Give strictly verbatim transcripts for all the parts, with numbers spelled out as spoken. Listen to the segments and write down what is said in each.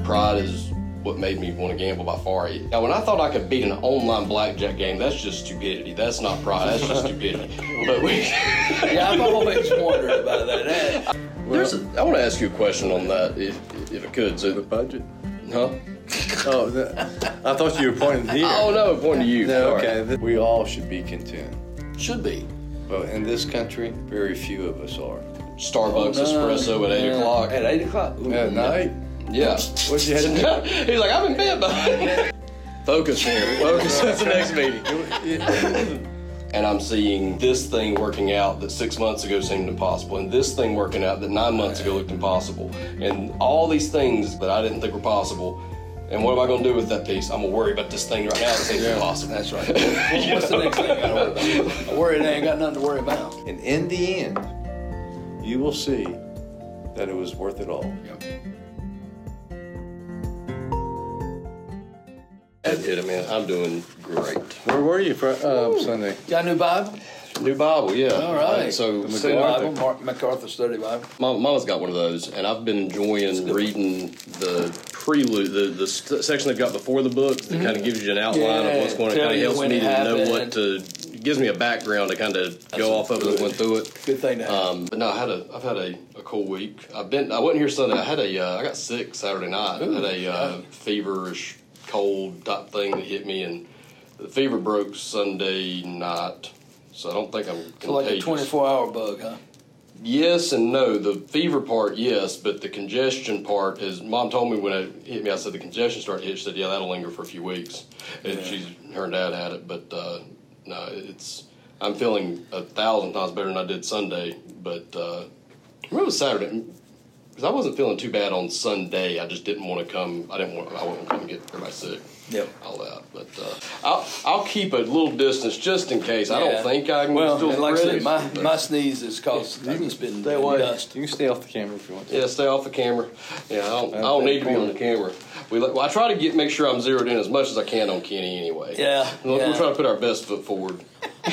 pride is what made me want to gamble by far. Now, when I thought I could beat an online blackjack game, that's just stupidity. That's not pride. That's just stupidity. But we, yeah, I've always wondered about that. There's a, I want to ask you a question on that, if if I could. So the budget, huh? Oh, the, I thought you were pointing here. Oh no, pointing to you. No, okay. Right. We all should be content. Should be. But in this country, very few of us are. Starbucks oh, no. espresso at eight yeah. o'clock. At eight o'clock. Ooh, at night. Yeah. What'd you have to do? He's like, I'm in bed, bud. Focus here. Focus. That's the next meeting. And I'm seeing this thing working out that six months ago seemed impossible, and this thing working out that nine months ago looked impossible, and all these things that I didn't think were possible. And what am I going to do with that piece? I'm going to worry about this thing right now that seems yeah, impossible. That's right. What's the next thing I got to worry about? I worry they ain't got nothing to worry about. And in the end, you will see that it was worth it all. Yep. That's it, man. I'm doing great. Where were you for uh, Sunday? Got a new Bible? New Bible, yeah. All right. Uh, so, the Study Bible, Mark MacArthur Study Bible. Mom, Mama's got one of those, and I've been enjoying reading the prelude, the, the st- section they've got before the book that mm-hmm. kind of gives you an outline yeah, of what's going on. It kind of helps me to happened. know what to. It gives me a background to kind of go off of as I went through it. Good thing to have. Um, but no, I had a, I've had a, a cool week. I've been, I wasn't here Sunday. I had a, uh, I got sick Saturday night. Ooh, I had a uh, feverish cold type thing that hit me, and the fever broke Sunday night. So I don't think I'm contagious. So like a twenty-four hour bug, huh? Yes and no. The fever part, yes, but the congestion part is. Mom told me when it hit me, I said the congestion started to hit. She said, "Yeah, that'll linger for a few weeks." And yeah. she's her dad had it, but uh, no, it's. I'm feeling a thousand times better than I did Sunday. But uh, I remember it was Saturday because I wasn't feeling too bad on Sunday. I just didn't want to come. I didn't want. I wasn't going to get everybody sick. Yep. All that, but uh, I'll I'll keep a little distance just in case. Yeah. I don't think I can. Well, still like ready. I said, my my sneeze is caused. I just been stay away. Dust. You can stay off the camera if you want to. Yeah, stay off the camera. Yeah, I don't. I don't need to be on the camera. We well, I try to get make sure I'm zeroed in as much as I can on Kenny anyway. Yeah. We'll, yeah. we'll try to put our best foot forward.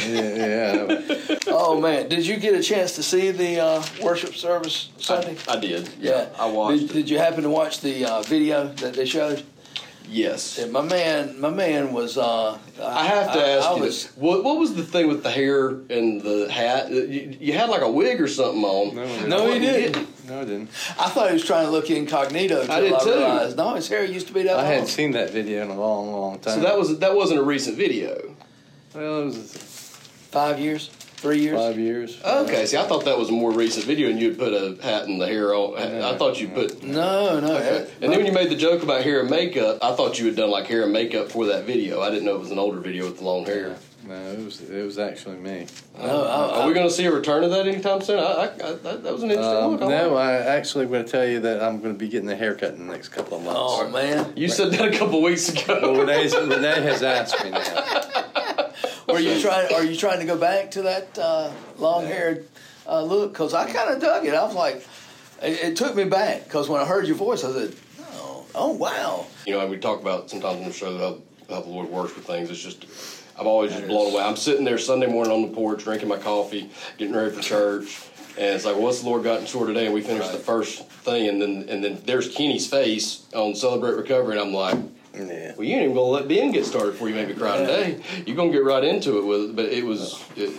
yeah. yeah. Oh man, did you get a chance to see the uh, worship service Sunday? I, I did. Yeah, yeah I watched. Did, it. did you happen to watch the uh, video that they showed? Yes. Yeah, my man, my man was. Uh, I have to I, ask I you was, this. What, what was the thing with the hair and the hat? You, you had like a wig or something on. No, no he didn't. No, I didn't. I thought he was trying to look incognito. I did I too. Realized, no, his hair used to be that I long. hadn't seen that video in a long, long time. So that was that wasn't a recent video. Well, it was five years, three years, five years. Okay, see, I thought that was a more recent video, and you'd put a hat and the hair on. No, I thought you put no, no. Okay. And then when you made the joke about hair and makeup, I thought you had done like hair and makeup for that video. I didn't know it was an older video with the long hair. No, it was it was actually me. No, I, Are we going to see a return of that anytime soon? I, I, I, that, that was an interesting um, look. I no, like I actually going to tell you that I'm going to be getting a haircut in the next couple of months. Oh man, you said that a couple weeks ago. Well, Renee, Renee has asked me now. Are you trying? Are you trying to go back to that uh, long-haired uh, look? Because I kind of dug it. I was like, it, it took me back. Because when I heard your voice, I said, "Oh, oh, wow." You know, we talk about sometimes on the show how, how the Lord works with things. It's just, I'm always just blown away. I'm sitting there Sunday morning on the porch, drinking my coffee, getting ready for church, and it's like, well, what's the Lord got in store today? And we finished right. the first thing, and then and then there's Kenny's face on Celebrate Recovery, and I'm like. Yeah. Well, you ain't even gonna let Ben get started before you make me cry today. You're gonna get right into it with it, but it was. It,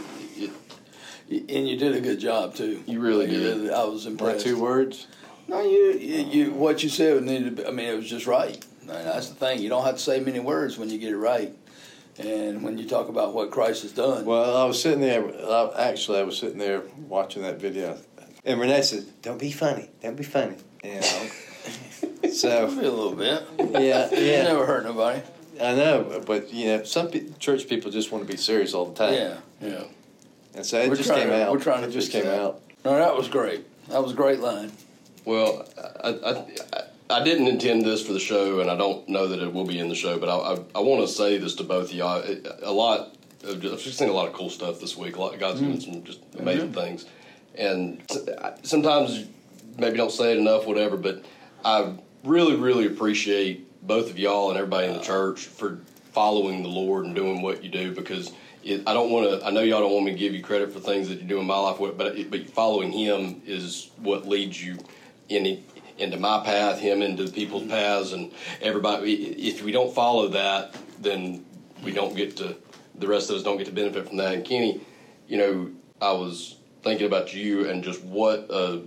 it, and you did a good job too. You really you did. did. I was impressed. Two words. No, you, you, you what you said needed. To be, I mean, it was just right. I mean, that's the thing. You don't have to say many words when you get it right, and when you talk about what Christ has done. Well, I was sitting there. I, actually, I was sitting there watching that video, and Renee said, "Don't be funny. Don't be funny." You know. So a little bit, yeah, yeah. You never hurt nobody. I know, but you know, some pe- church people just want to be serious all the time. Yeah, yeah. And so it we're just trying came to, out. We're trying to it just fix came that. out. No, that was great. That was a great line. Well, I, I I didn't intend this for the show, and I don't know that it will be in the show. But I I, I want to say this to both of y'all. A lot. Of, I've just seen a lot of cool stuff this week. A lot, God's mm-hmm. doing some just amazing mm-hmm. things, and sometimes maybe don't say it enough, whatever. But I. Really, really appreciate both of y'all and everybody in the church for following the Lord and doing what you do, because it, I don't want to. I know y'all don't want me to give you credit for things that you do in my life, but it, but following Him is what leads you. And he, into my path, him into people's paths, and everybody. If we don't follow that, then we don't get to. The rest of us don't get to benefit from that. And Kenny, you know, I was thinking about you and just what a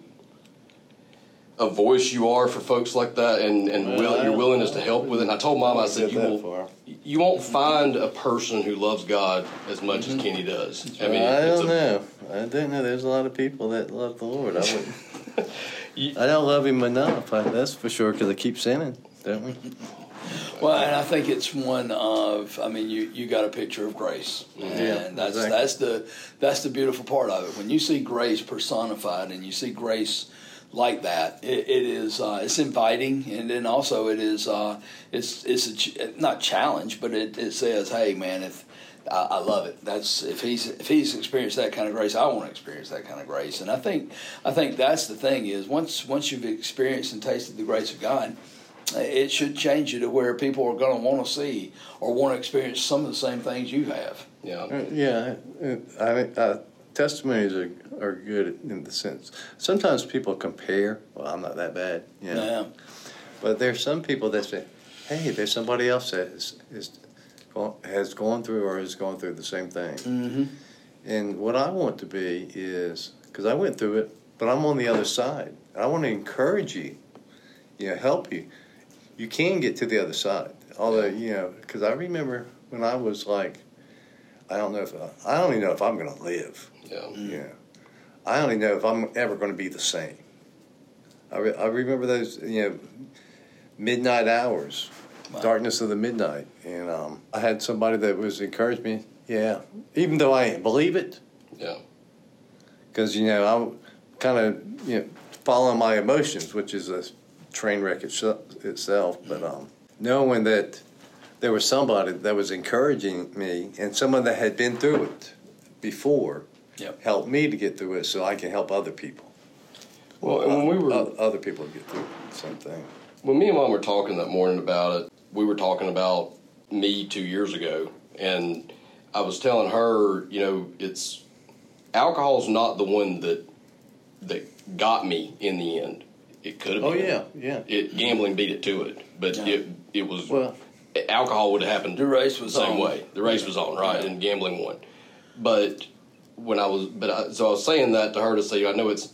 a voice you are for folks like that, and and Well, will, I- your willingness to help with it. And I told Mom, I said, Get you that will. far. You won't find a person who loves God as much as Kenny does. I mean, I it's don't a, know. I don't know. There's a lot of people that love the Lord. I wouldn't. You- I don't love Him enough. I, that's for sure. Because I keep sinning, don't we? Well, and I think it's one of, I mean, you, you got a picture of grace, and that's exactly. that's the that's the beautiful part of it. When you see grace personified, and you see grace like that, it, it is uh, it's inviting, and then also it is uh, it's it's a ch- not challenge, but it, it says, hey man, if I, I love it. That's if he's if he's experienced that kind of grace, I want to experience that kind of grace. And I think I think that's the thing is once once you've experienced and tasted the grace of God, it should change you to where people are going to want to see or want to experience some of the same things you have. yeah. Uh, yeah. uh, I mean, uh, testimonies are are good in the sense. Sometimes people compare. Well, I'm not that bad. You know? Yeah. But there's some people that say, "Hey, there's somebody else that is, is go- has gone through or is going through the same thing." Mm-hmm. And what I want to be is, because I went through it, but I'm on the other side. I want to encourage you, you know, help you. You can get to the other side. Although, you know, because I remember when I was like, I don't know if I, I don't even know if I'm going to live. Yeah. You know, I don't even know if I'm ever going to be the same. I, re- I remember those, you know, midnight hours, Wow. darkness of the midnight, and um, I had somebody that was encouraged me. Yeah, even though I didn't believe it, Yeah. because you know I'm kind of you know following my emotions, which is a train wreck itse- itself. But um, knowing that there was somebody that was encouraging me, and someone that had been through it before, Yep. helped me to get through it, so I can help other people. Well, and when we were O- other people get through the same thing. when me and Mom were talking that morning about it, we were talking about me two years ago, and I was telling her, you know, it's alcohol's not the one that that got me in the end. It could have Oh been. yeah, yeah. It gambling beat it to it, but Yeah. it it was Well, alcohol would have happened The race was the same on. way. The race was on, right, Yeah. and gambling won. But when I was, but I, so I was saying that to her to say, I know it's.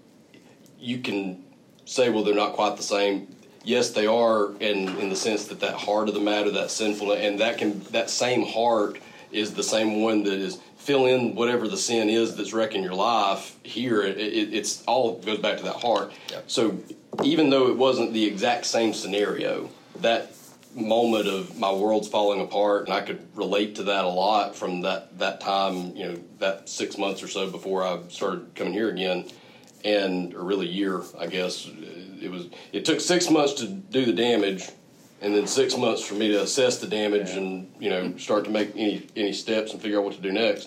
You can say, well, they're not quite the same. Yes, they are, in in the sense that that heart of the matter, that sinful, and that can that same heart is the same one that is fill in whatever the sin is that's wrecking your life. Here, it, it, it's all goes back to that heart. Yep. So even though it wasn't the exact same scenario, that moment of my world's falling apart, and I could relate to that a lot from that that time. You know, that six months or so before I started coming here again, and or really a year, I guess. It was. It took six months to do the damage, and then six months for me to assess the damage and you know start to make any any steps and figure out what to do next.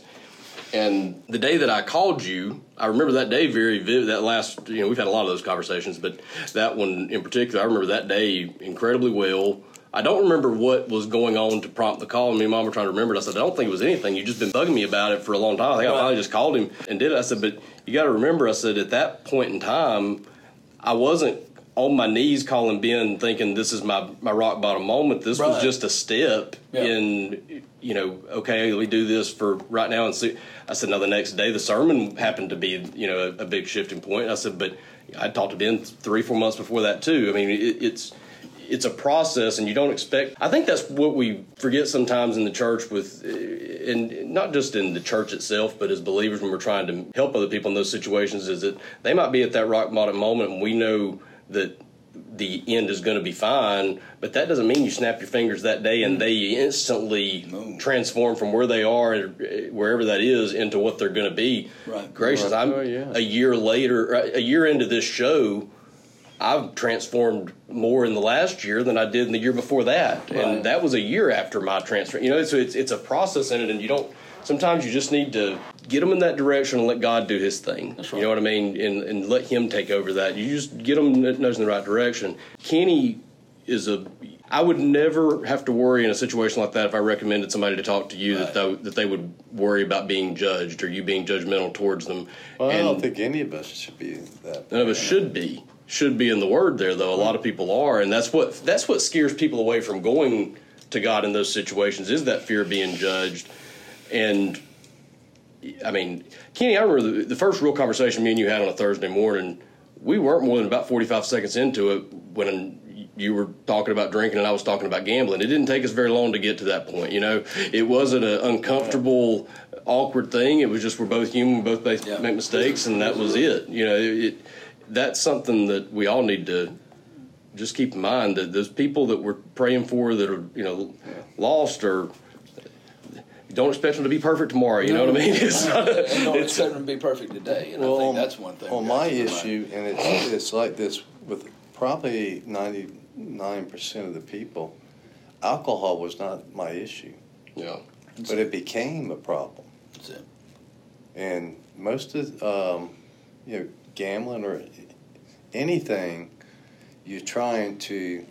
And the day that I called you, I remember that day very vivid. That last, you know, we've had a lot of those conversations, but that one in particular, I remember that day incredibly well. I don't remember what was going on to prompt the call. And me and Mom were trying to remember it. I said, I don't think it was anything. You've just been bugging me about it for a long time. I think I finally just called him and did it. I said, but you got to remember, I said, at that point in time, I wasn't on my knees calling Ben thinking this is my, my rock bottom moment. This Right. was just a step Yeah. in, you know, okay, let me do this for right now and see. I said, now the next day the sermon happened to be, you know, a, a big shifting point. I said, but I talked to Ben three, four months before that too. I mean, it, it's it's a process, and you don't expect. I think that's what we forget sometimes in the church, with, and not just in the church itself, but as believers when we're trying to help other people in those situations, is that they might be at that rock bottom moment, and we know that the end is going to be fine, but that doesn't mean you snap your fingers that day and they instantly No. transform from where they are, wherever that is, into what they're going to be. Right. Gracious, Right. I'm Oh, yeah. a year later, a year into this show, I've transformed more in the last year than I did in the year before that, Right. and that was a year after my transfer. You know, so it's it's a process in it, and you don't. Sometimes you just need to get them in that direction and let God do His thing. That's You right. know what I mean, and and let Him take over that. You just get them nose in the right direction. Kenny is a. I would never have to worry in a situation like that if I recommended somebody to talk to you Right. that they, that they would worry about being judged or you being judgmental towards them. Well, I and don't think any of us should be that. none of us should be. should be in the word there, though. A lot of people are, and that's what that's what scares people away from going to God in those situations, is that fear of being judged. And I mean, Kenny, I remember the, the first real conversation me and you had on a Thursday morning. We weren't more than about forty-five seconds into it when you were talking about drinking and I was talking about gambling. It didn't take us very long to get to that point. You know, it wasn't an uncomfortable, awkward thing. It was just we're both human, we both make, yeah. make mistakes, and that was it. You know, it, it, that's something that we all need to just keep in mind, that those people that we're praying for that are, you know, lost, or don't expect them to be perfect tomorrow. You know what I mean? It's not, and don't expect them to be perfect today. And well, I think that's one thing. On my issue, and it's it's like this with probably ninety-nine percent of the people, alcohol was not my issue. Yeah. But it became a problem. That's it. And most of, um, you know, gambling or anything, you're trying to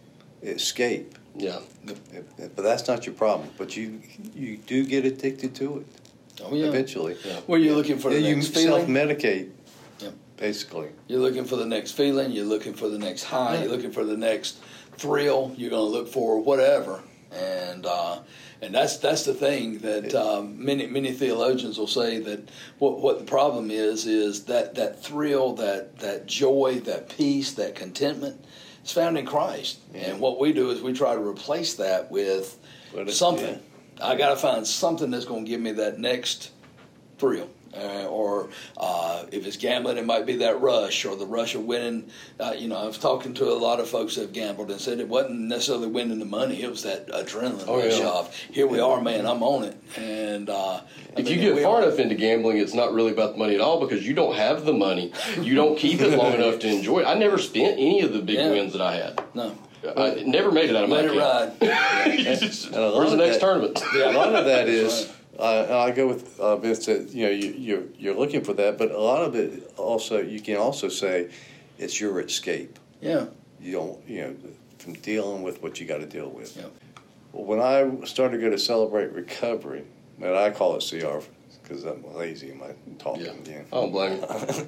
escape. Yeah. But that's not your problem. But you you do get addicted to it. Oh, yeah. Eventually. Yeah. Well, you're looking for the yeah, next you feeling. self-medicate, Yeah. basically. You're looking for the next feeling. You're looking for the next high. Yeah. You're looking for the next thrill. You're going to look for whatever. And uh, and that's that's the thing that um, many many theologians will say, that what what the problem is is that that thrill, that that joy, that peace, that contentment is found in Christ. Yeah. And what we do is we try to replace that with But it- something. yeah. I got to find something that's going to give me that next thrill. Uh, or uh, if it's gambling, it might be that rush, or the rush of winning. Uh, you know, I was talking to a lot of folks that have gambled and said it wasn't necessarily winning the money; it was that adrenaline Oh, rush yeah. of here we are, man, I'm on it. And uh, If I you mean, get we far are- enough into gambling, it's not really about the money at all, because you don't have the money. You don't keep it long enough to enjoy it. I never spent any of the big Yeah. wins that I had. no, I never made it out of let my it account. ride. And a lot Where's the of next that- tournament? A lot of that That's is, uh, I go with uh, Vince that, you know, you, you're, you're looking for that, but a lot of it also, you can also say it's your escape. Yeah, You don't, you know, from dealing with what you got to deal with. Yeah. Well, when I started to go to Celebrate Recovery, and I call it C R because I'm lazy in my talking. Yeah. Yeah. I don't blame you.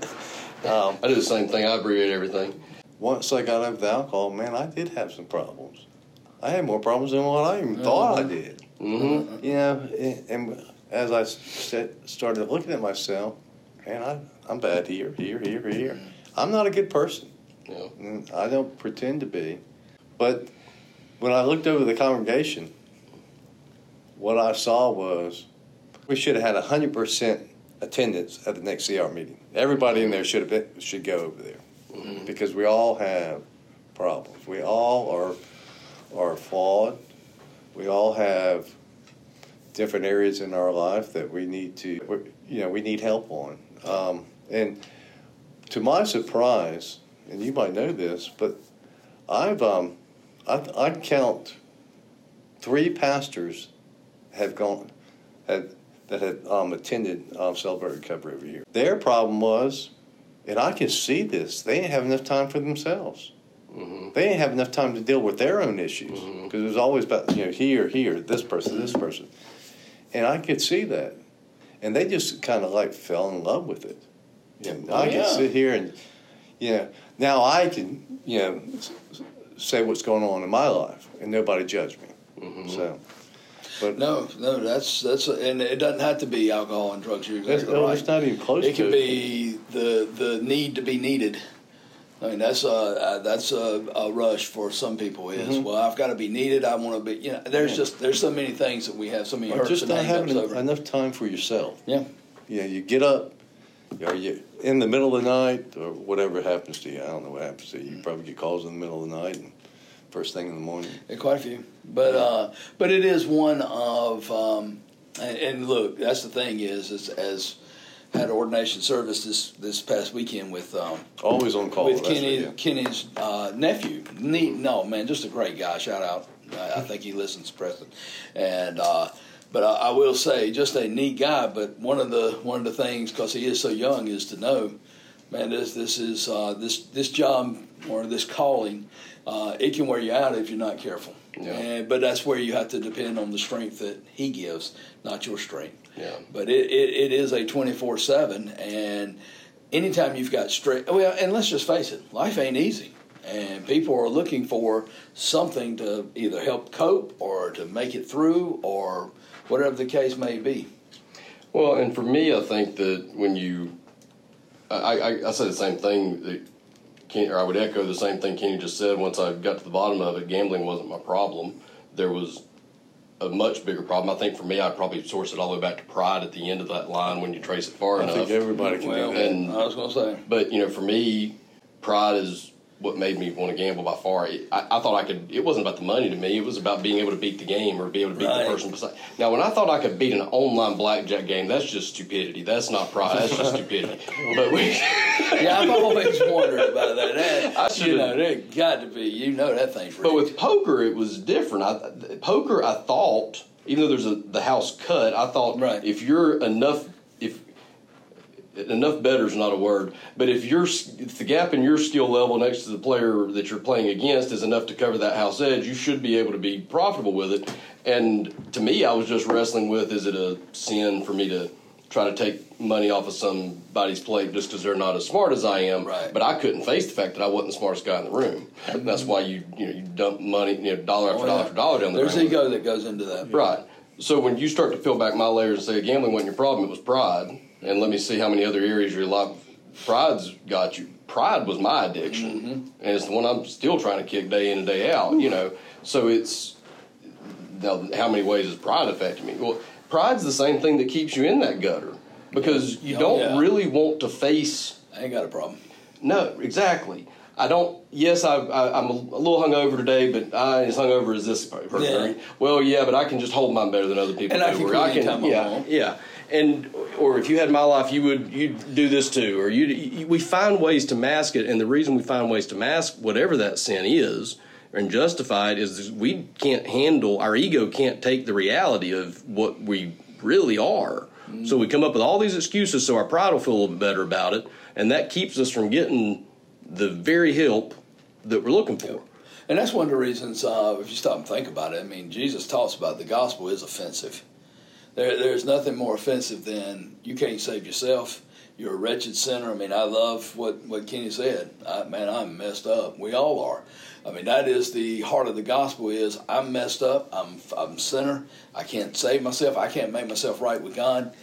Um, I do the same thing. I abbreviate everything. once I got over the alcohol, man, I did have some problems. I had more problems than what I even thought I did. Mm-hmm. You know, and, and as I st- started looking at myself, man, I, I'm bad here, here, here, here. I'm not a good person. Yeah. And I don't pretend to be. But when I looked over the congregation, what I saw was we should have had one hundred percent attendance at the next C R meeting. Everybody in there should have been, should go over there, Mm-hmm. because we all have problems. We all are are flawed. We all have different areas in our life that we need to, you know, we need help on. Um, and to my surprise, and you might know this, but I've um, I, I count three pastors have gone had that had um, attended um, Celebrate Recovery every year. Their problem was, and I can see this, they didn't have enough time for themselves. Mm-hmm. They didn't have enough time to deal with their own issues, because Mhm. it was always about, you know, here, here, this person, this person, and I could see that, and they just kind of like fell in love with it. You know, Oh, I yeah. can sit here and, you know, now I can, you know, s- say what's going on in my life, and nobody judge me. Mm-hmm. So, but no, no, that's that's, and it doesn't have to be alcohol and drugs. You're it's, exactly right. it's not even close It to can be the the need to be needed. I mean, that's a uh, that's a, a rush for some people. Is Mhm. well, I've got to be needed. I want to be. You know, there's Yeah. just there's so many things that we have, so many or hurts just and not having hang-ups over. enough time for yourself. Yeah, You know, you get up, or you in the middle of the night, or whatever happens to you. I don't know what happens to you. You probably get calls in the middle of the night and first thing in the morning. Yeah, quite a few. But uh, but it is one of um, and, and look, that's the thing is, is as had ordination service this this past weekend with um, Always on call. with that's Kenny, what, yeah. Kenny's uh, nephew. Neat, no man, just a great guy. Shout out. I, I think he listens to Preston, and uh, but I, I will say, just a neat guy. But one of the one of the things, because he is so young, is to know, man, this this is uh, this this job or this calling. Uh, it can wear you out if you're not careful. Yeah. And, but that's where you have to depend on the strength that he gives, not your strength. Yeah. But it, it, it is a twenty-four seven, and anytime you've got straight, well, and let's just face it, life ain't easy. And people are looking for something to either help cope or to make it through or whatever the case may be. Well, and for me, I think that when you, I, I, I say the same thing, that Kenny, or I would echo the same thing Kenny just said. Once I got to the bottom of it, gambling wasn't my problem. There was a much bigger problem. I think for me, I'd probably source it all the way back to pride at the end of that line when you trace it far I enough. think everybody can Well, do that. And, I was going to say. but, you know, for me, pride is what made me want to gamble by far. I, I thought I could, it wasn't about the money to me, it was about being able to beat the game or be able to beat Right. the person beside. Now, when I thought I could beat an online blackjack game, that's just stupidity. That's not pride, that's just stupidity. But we, Yeah, I've always wondered about that. that I you should've- know, there got to be, you know that thing's real. but with poker, it was different. I, poker, I thought, even though there's a the house cut, I thought Right. if you're enough, if enough better's not a word, but if you're if the gap in your skill level next to the player that you're playing against is enough to cover that house edge, you should be able to be profitable with it. And to me, I was just wrestling with: is it a sin for me to try to take money off of somebody's plate just because they're not as smart as I am? Right. But I couldn't face the fact that I wasn't the smartest guy in the room. And that's why you you know you dump money, you know, dollar after Oh, dollar yeah. after dollar down the There's drain. ego that goes into that. Right. So when you start to peel back my layers and say gambling wasn't your problem, it was pride, and let me see how many other areas of your life pride's got you. Pride was my addiction, Mm-hmm. and it's the one I'm still trying to kick day in and day out. You know, so it's now how many ways has pride affected me? Well, pride's the same thing that keeps you in that gutter because you Oh, don't yeah. really want to face. I ain't got a problem. No, exactly. I don't. Yes, I, I, I'm a little hungover today, but I as hungover as this person. Yeah. Well, yeah, but I can just hold mine better than other people And I do. can Or quit anytime I yeah, want. yeah. And or if you had my life, you would you'd do this too. Or you, you we find ways to mask it, and the reason we find ways to mask whatever that sin is and justify it is we can't handle our ego can't take the reality of what we really are. Mm. So we come up with all these excuses so our pride will feel a little bit better about it, and that keeps us from getting the very help that we're looking for. And that's one of the reasons, uh, if you stop and think about it, I mean, Jesus talks about the gospel is offensive. There, there's nothing more offensive than you can't save yourself. You're a wretched sinner. I mean, I love what, what Kenny said. I, man, I'm messed up. We all are. I mean, that is the heart of the gospel is I'm messed up. I'm I'm a sinner. I can't save myself. I can't make myself right with God.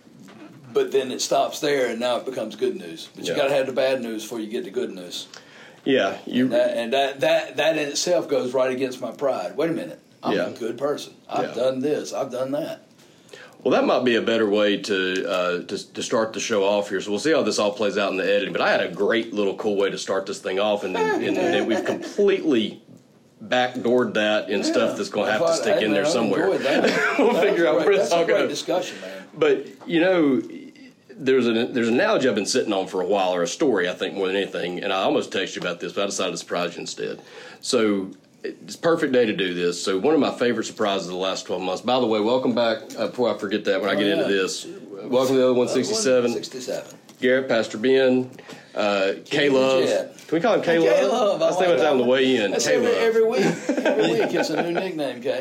But then it stops there, and now it becomes good news. But you Yeah. got to have the bad news before you get the good news. Yeah, you. That, and that, that that in itself goes right against my pride. Wait a minute. I'm Yeah. a good person. I've Yeah. done this. I've done that. Well, that might be a better way to, uh, to to start the show off here. So we'll see how this all plays out in the editing. But I had a great little cool way to start this thing off, and then, and then we've completely backdoored that in stuff that's going to have to stick Hey, in man, there I somewhere. enjoyed that. We'll That's figure a out great- where it's that's all a great going. discussion, man. But you know, there's an there's an analogy I've been sitting on for a while, or a story I think more than anything. And I almost texted you about this, but I decided to surprise you instead. So it's a perfect day to do this. So one of my favorite surprises of the last twelve months. By the way, welcome back. Uh, before I forget that, when I get Oh, into yeah. this, welcome to the other one sixty-seven. sixty-seven. Garrett, Pastor Ben, uh, K-Love. Jet. Can we call him K-Love? K-Love, I I was thinking like about that on that the way in. That's every, K-Love. every week. Every week it's a new nickname, Kay.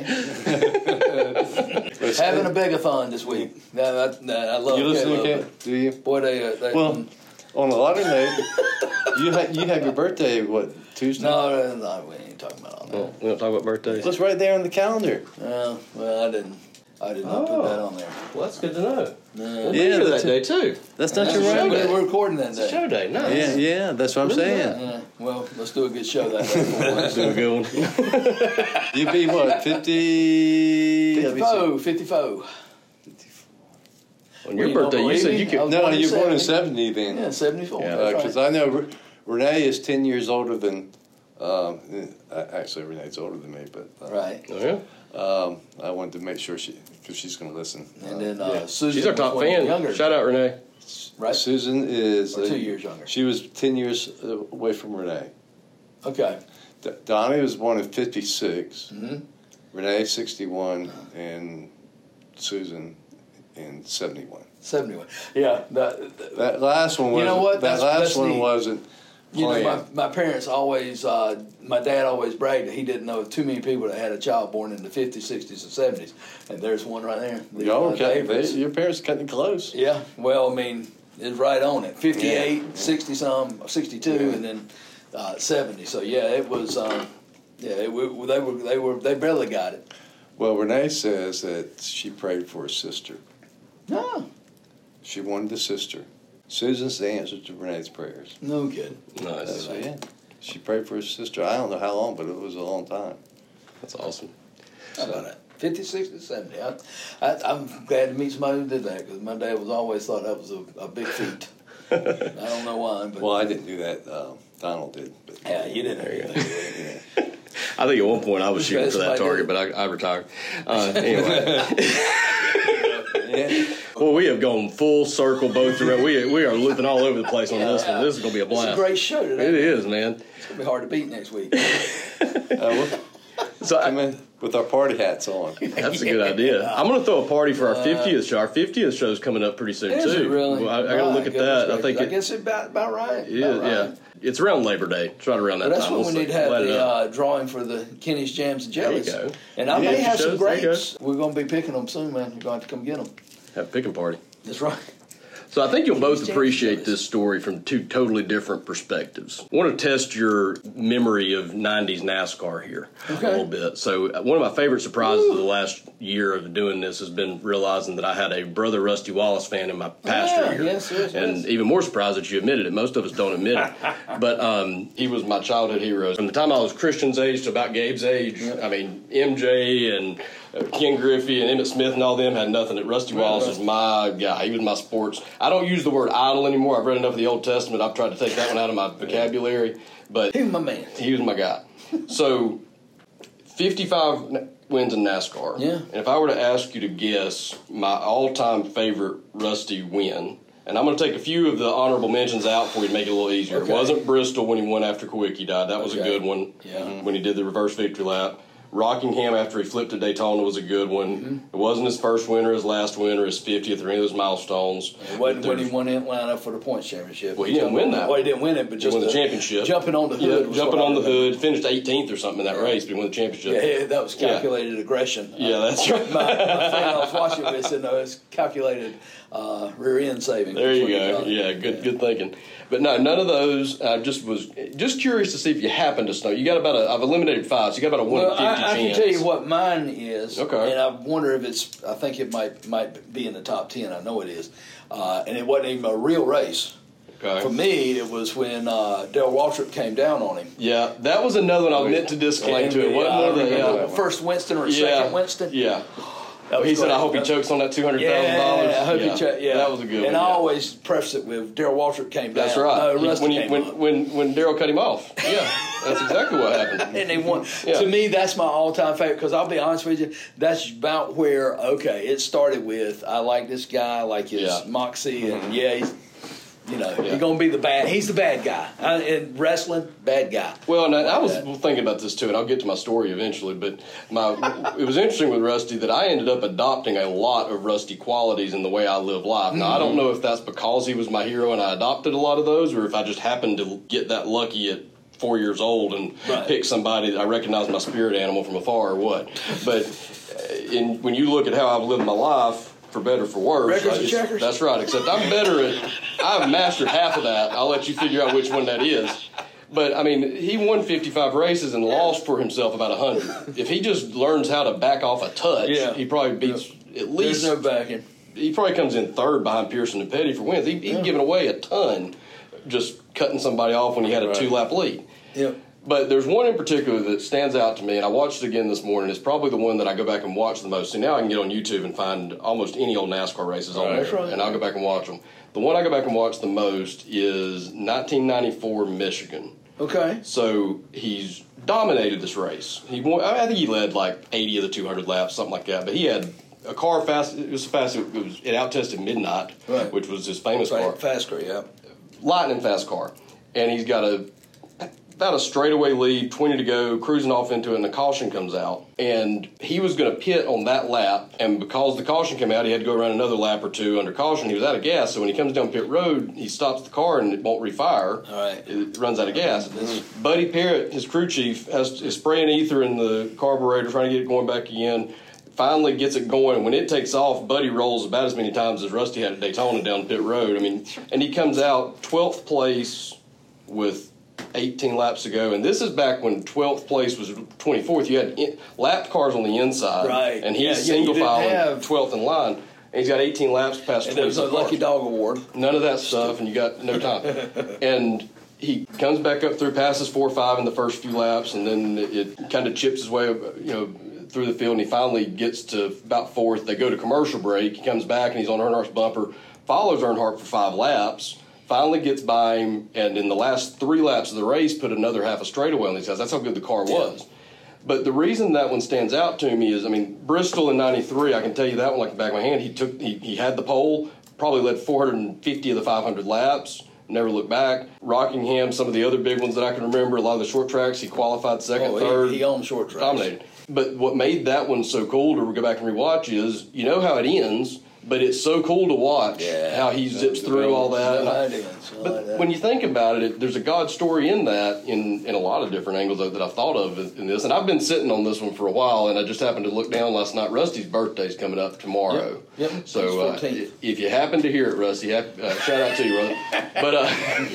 Having a begathon this week. No, I, no, I love You listen to K-Love, Kate? Do you? but Boy, they, uh, they Well, on a lighter note, you ha- you have your birthday what Tuesday? no, no, no, we ain't talking about all that. Well, we don't talk about birthdays. It's right there on the calendar. Uh, well, I didn't. I did not Oh. put that on there. Well, that's good to know. No. We'll be Yeah, here that that's- day too. That's not That's your a show right. day. We're recording that It's a day. show day. Nice. Yeah, yeah, that's what I'm Really saying. Yeah, well, let's do a good show that day. Do a good one. You'd be what, fifty? fifty-four, fifty-four. On your Well, you don't birthday, you believe said me? you I could. was No, born in you're born in seventy. seventy then. Yeah, seventy-four. Yeah. That's Because right. I know Re- Renee is ten years older than. Um, uh, actually, Renee's older than me, but uh, Right. Oh, yeah. Um, I wanted to make sure she, because she's going to listen. And then uh, Yeah. Susan She's our was top one year fan. Younger, Shout out, Renee. right? Susan is Or uh, two years younger. She was ten years uh, away from Renee. Okay. D- Donnie was born in fifty-six. Mhm. Renee sixty-one, and Susan in seventy-one. seventy-one. Yeah. That, that, That last one You wasn't. know what? That That's- last that's one neat. wasn't you know, planned. my, my parents always, uh, my dad always bragged that he didn't know too many people that had a child born in the fifties, sixties, and seventies. And there's one right there. The, Y'all uh, were cutting, Davids. they, your parents cutting it close. Yeah. Well, I mean, is right on it. fifty-eight, yeah. sixty some, sixty-two, yeah. and then uh, seventy. So yeah, it was. Um, yeah, it, we, they were they were they barely got it. Well, Renee says that she prayed for her sister. No. She wanted the sister. Susan's the answer to Renee's prayers. No good. Nice. So, yeah. She prayed for her sister. I don't know how long, but it was a long time. That's awesome. How about that? fifty, sixty, seventy. I, I, I'm glad to meet somebody who did that because my dad was always thought that was a, a big feat. I don't know why. But well, I didn't do that. Uh, Donald did. But, yeah, you didn't. There you go. Yeah. I think at one point I was shooting for that target, but I, I retired. Uh, anyway. Yeah. Well, we have gone full circle both around. We we are looping all over the place on yeah, this one. This is going to be a blast. It's a great show today. It is, man. It's going to be hard to beat next week. uh, so I mean, with our party hats on. That's a good idea. Yeah. I'm going to throw a party for our fiftieth show. Our fiftieth show is coming up pretty soon, is too. It really? Well, I, I got to look at that. I think I it, guess it's about, about right. Yeah, about right. yeah. It's around Labor Day. It's right around that well, that's time. when we'll we need to have the uh, drawing for the Kenny's Jams and Jellies. There you go. And I yeah, may have some shows. grapes. We're going to be picking them soon, man. You're going to have to come get them. Have a picking party. That's right. So I think you'll both appreciate this story from two totally different perspectives. I want to test your memory of nineties NASCAR here okay. a little bit. So one of my favorite surprises Woo. of the last year of doing this has been realizing that I had a brother Rusty Wallace fan in my pastor yeah, here. Yes, yes, and yes. even more surprised that you admitted it. Most of us don't admit it. But um, he was my childhood hero. From the time I was Christian's age to about Gabe's age, yep. I mean, M J and Ken Griffey and Emmett Smith and all them had nothing. Rusty Wallace was my guy. He was my sports. I don't use the word idol anymore. I've read enough of the Old Testament. I've tried to take that one out of my vocabulary. But he was my man. He was my guy. So, fifty-five wins in NASCAR. Yeah. And if I were to ask you to guess my all-time favorite Rusty win, and I'm going to take a few of the honorable mentions out for you to make it a little easier. Okay. It wasn't Bristol when he won after Kawicki died. That was okay. a good one. Yeah. When he did the reverse victory lap. Rockingham after he flipped to Daytona was a good one. Mm-hmm. It wasn't his first win or his last win or his fiftieth or any of those milestones. It wasn't when he won Atlanta for the points championship. Well, he didn't win that. Well, he didn't win it, but just he won the, the championship. Jumping on the hood. Yeah, jumping on the hood. Finished eighteenth or something in that yeah. race, but he won the championship. Yeah, that was calculated yeah. aggression. Yeah, that's right. my, my friend I was watching with said, no, it's calculated uh, rear end saving. There you go. Yeah, good yeah. good thinking. But no, none of those. I just was just curious to see if you happen to know. You got about a. I've eliminated five, so you got about a one well, in fifty I, I chance. can tell you what mine is. Okay. And I wonder if it's. I think it might might be in the top ten. I know it is. Uh, and it wasn't even a real race. Okay. For me, it was when uh, Dale Waltrip came down on him. Yeah, that was another one I meant to disclaim to it. Wasn't uh, one of the yeah, first Winston or yeah. second Winston? Yeah. He said, "I hope he chokes on that two hundred thousand dollars." Yeah, I hope yeah. he chokes. Yeah, that was a good and one. And I yeah. always preface it with Daryl Waltrip came down. That's right. No, he, Rusty when, came when, up. when when Daryl cut him off. Yeah, that's exactly what happened. And they won. Yeah. To me, that's my all-time favorite because I'll be honest with you, that's about where okay, it started with. I like this guy, I like his yeah. moxie, mm-hmm. and yeah, he's. You know, yeah. he's going to be the bad. He's the bad guy. Uh, in wrestling, bad guy. Well, and I, I was that. thinking about this too, and I'll get to my story eventually. But my, it was interesting with Rusty that I ended up adopting a lot of Rusty qualities in the way I live life. Now, mm-hmm. I don't know if that's because he was my hero and I adopted a lot of those, or if I just happened to get that lucky at four years old and right. pick somebody that I recognized my spirit animal from afar or what. But in, when you look at how I've lived my life, for better or for worse. Records and checkers? That's right, except I'm better at, I've mastered half of that. I'll let you figure out which one that is. But, I mean, he won fifty-five races and lost for himself about one hundred. If he just learns how to back off a touch, yeah. he probably beats yeah. at least... There's no backing. He probably comes in third behind Pearson and Petty for wins. He, he's yeah. given away a ton just cutting somebody off when he had a right. two-lap lead. Yep. But there's one in particular that stands out to me, and I watched it again this morning. It's probably the one that I go back and watch the most. See, now I can get on YouTube and find almost any old NASCAR races on right, there, right. and I'll go back and watch them. The one I go back and watch the most is nineteen ninety-four Michigan. Okay. So he's dominated this race. He won, I think he led like eighty of the two hundred laps, something like that. But he had a car fast. It was fast. It was it out-tested Midnight, right. which was his famous fast, car. Fast car, yeah. Lightning fast car, and he's got a. About a straightaway lead, twenty to go, cruising off into it, and the caution comes out. And he was going to pit on that lap, and because the caution came out, he had to go around another lap or two under caution. He was out of gas, so when he comes down pit road, he stops the car and it won't refire. All right. It runs out of gas. Mm-hmm. Buddy Parrott, his crew chief, has is spraying ether in the carburetor, trying to get it going back again. finally gets it going. When it takes off, Buddy rolls about as many times as Rusty had at Daytona down pit road. I mean, and he comes out twelfth place with eighteen laps to go. And this is back when twelfth place was twenty-fourth. You had in, lapped cars on the inside. Right. And he's yeah, single yeah, file have... twelfth in line. And he's got eighteen laps past and twenty. There's a Lucky Dog Award. None of that stuff, and you got no time. And he comes back up through, passes four or five in the first few laps, and then it, it kind of chips his way, you know, through the field, and he finally gets to about fourth. They go to commercial break. He comes back, and he's on Earnhardt's bumper, follows Earnhardt for five laps, finally gets by him, and in the last three laps of the race, put another half a straightaway on these guys. That's how good the car was. Yeah. But the reason that one stands out to me is, I mean, Bristol in ninety-three, I can tell you that one like the back of my hand. He took, he, he had the pole, probably led four hundred fifty of the five hundred laps, never looked back. Rockingham, some of the other big ones that I can remember, a lot of the short tracks, he qualified second, oh, third. He, he owned short tracks. Dominated. But what made that one so cool to go back and rewatch is, you know how it ends, but it's so cool to watch yeah, how he zips through all that. No, I, I but but like when you think about it, it, there's a God story in that in, in a lot of different angles that, that I've thought of in this. And I've been sitting on this one for a while, and I just happened to look down last night. Rusty's birthday's coming up tomorrow. Yep. yep. So uh, if you happen to hear it, Rusty, uh, shout out to you, brother. But uh,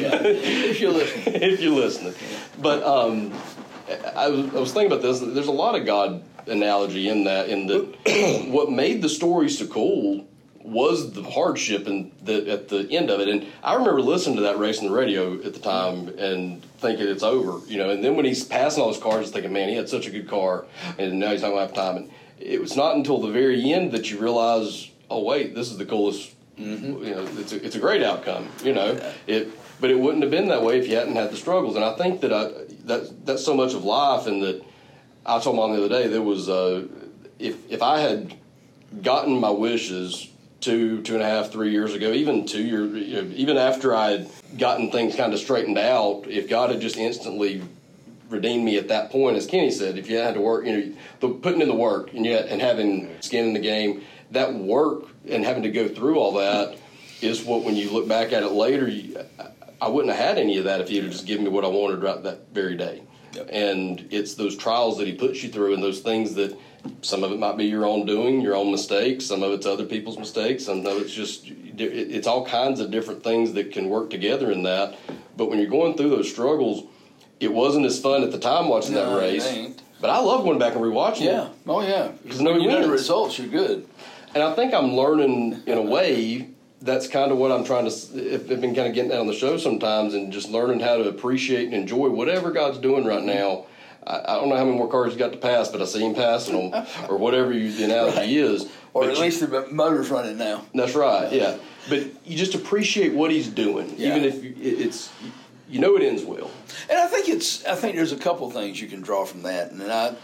if you're listening. if you're listening. But um, I, was, I was thinking about this. There's a lot of God analogy in that, in that what made the story so cool was the hardship and the, at the end of it. And I remember listening to that race on the radio at the time and thinking it's over, you know. And then when he's passing all his cars, thinking, man, he had such a good car, and now he's not going to have time. And it was not until the very end that you realize, oh wait, this is the coolest. Mm-hmm. You know, it's a, it's a great outcome. You know, it, but it wouldn't have been that way if you hadn't had the struggles. And I think that I that that's so much of life, and that I told Mom the other day there was uh, if if I had gotten my wishes two, two and a half, three years ago, even two years, you know, even after I had gotten things kind of straightened out, if God had just instantly redeemed me at that point, as Kenny said, if you had to work, you know, the, putting in the work and yet and having skin in the game, that work and having to go through all that is what, when you look back at it later, you, I wouldn't have had any of that if he'd have just given me what I wanted right that very day. Yep. And it's those trials that he puts you through, and those things that some of it might be your own doing, your own mistakes. Some of it's other people's mistakes. Some of it's just, it's all kinds of different things that can work together in that. But when you're going through those struggles, it wasn't as fun at the time watching no, that race. But I love going back and rewatching yeah. it. Oh, yeah. Because no, you you know the results, you're good. And I think I'm learning, in a way, that's kind of what I'm trying to, I've been kind of getting that on the show sometimes, and just learning how to appreciate and enjoy whatever God's doing right now. I, I don't know how many more cars he's got to pass, but I see him passing them, or whatever you, the analogy right. is. Or but at you, least the motor's running now. That's right, yeah. But you just appreciate what he's doing, yeah. even if you, it's, you know it ends well. And I think it's, I think there's a couple things you can draw from that, and I,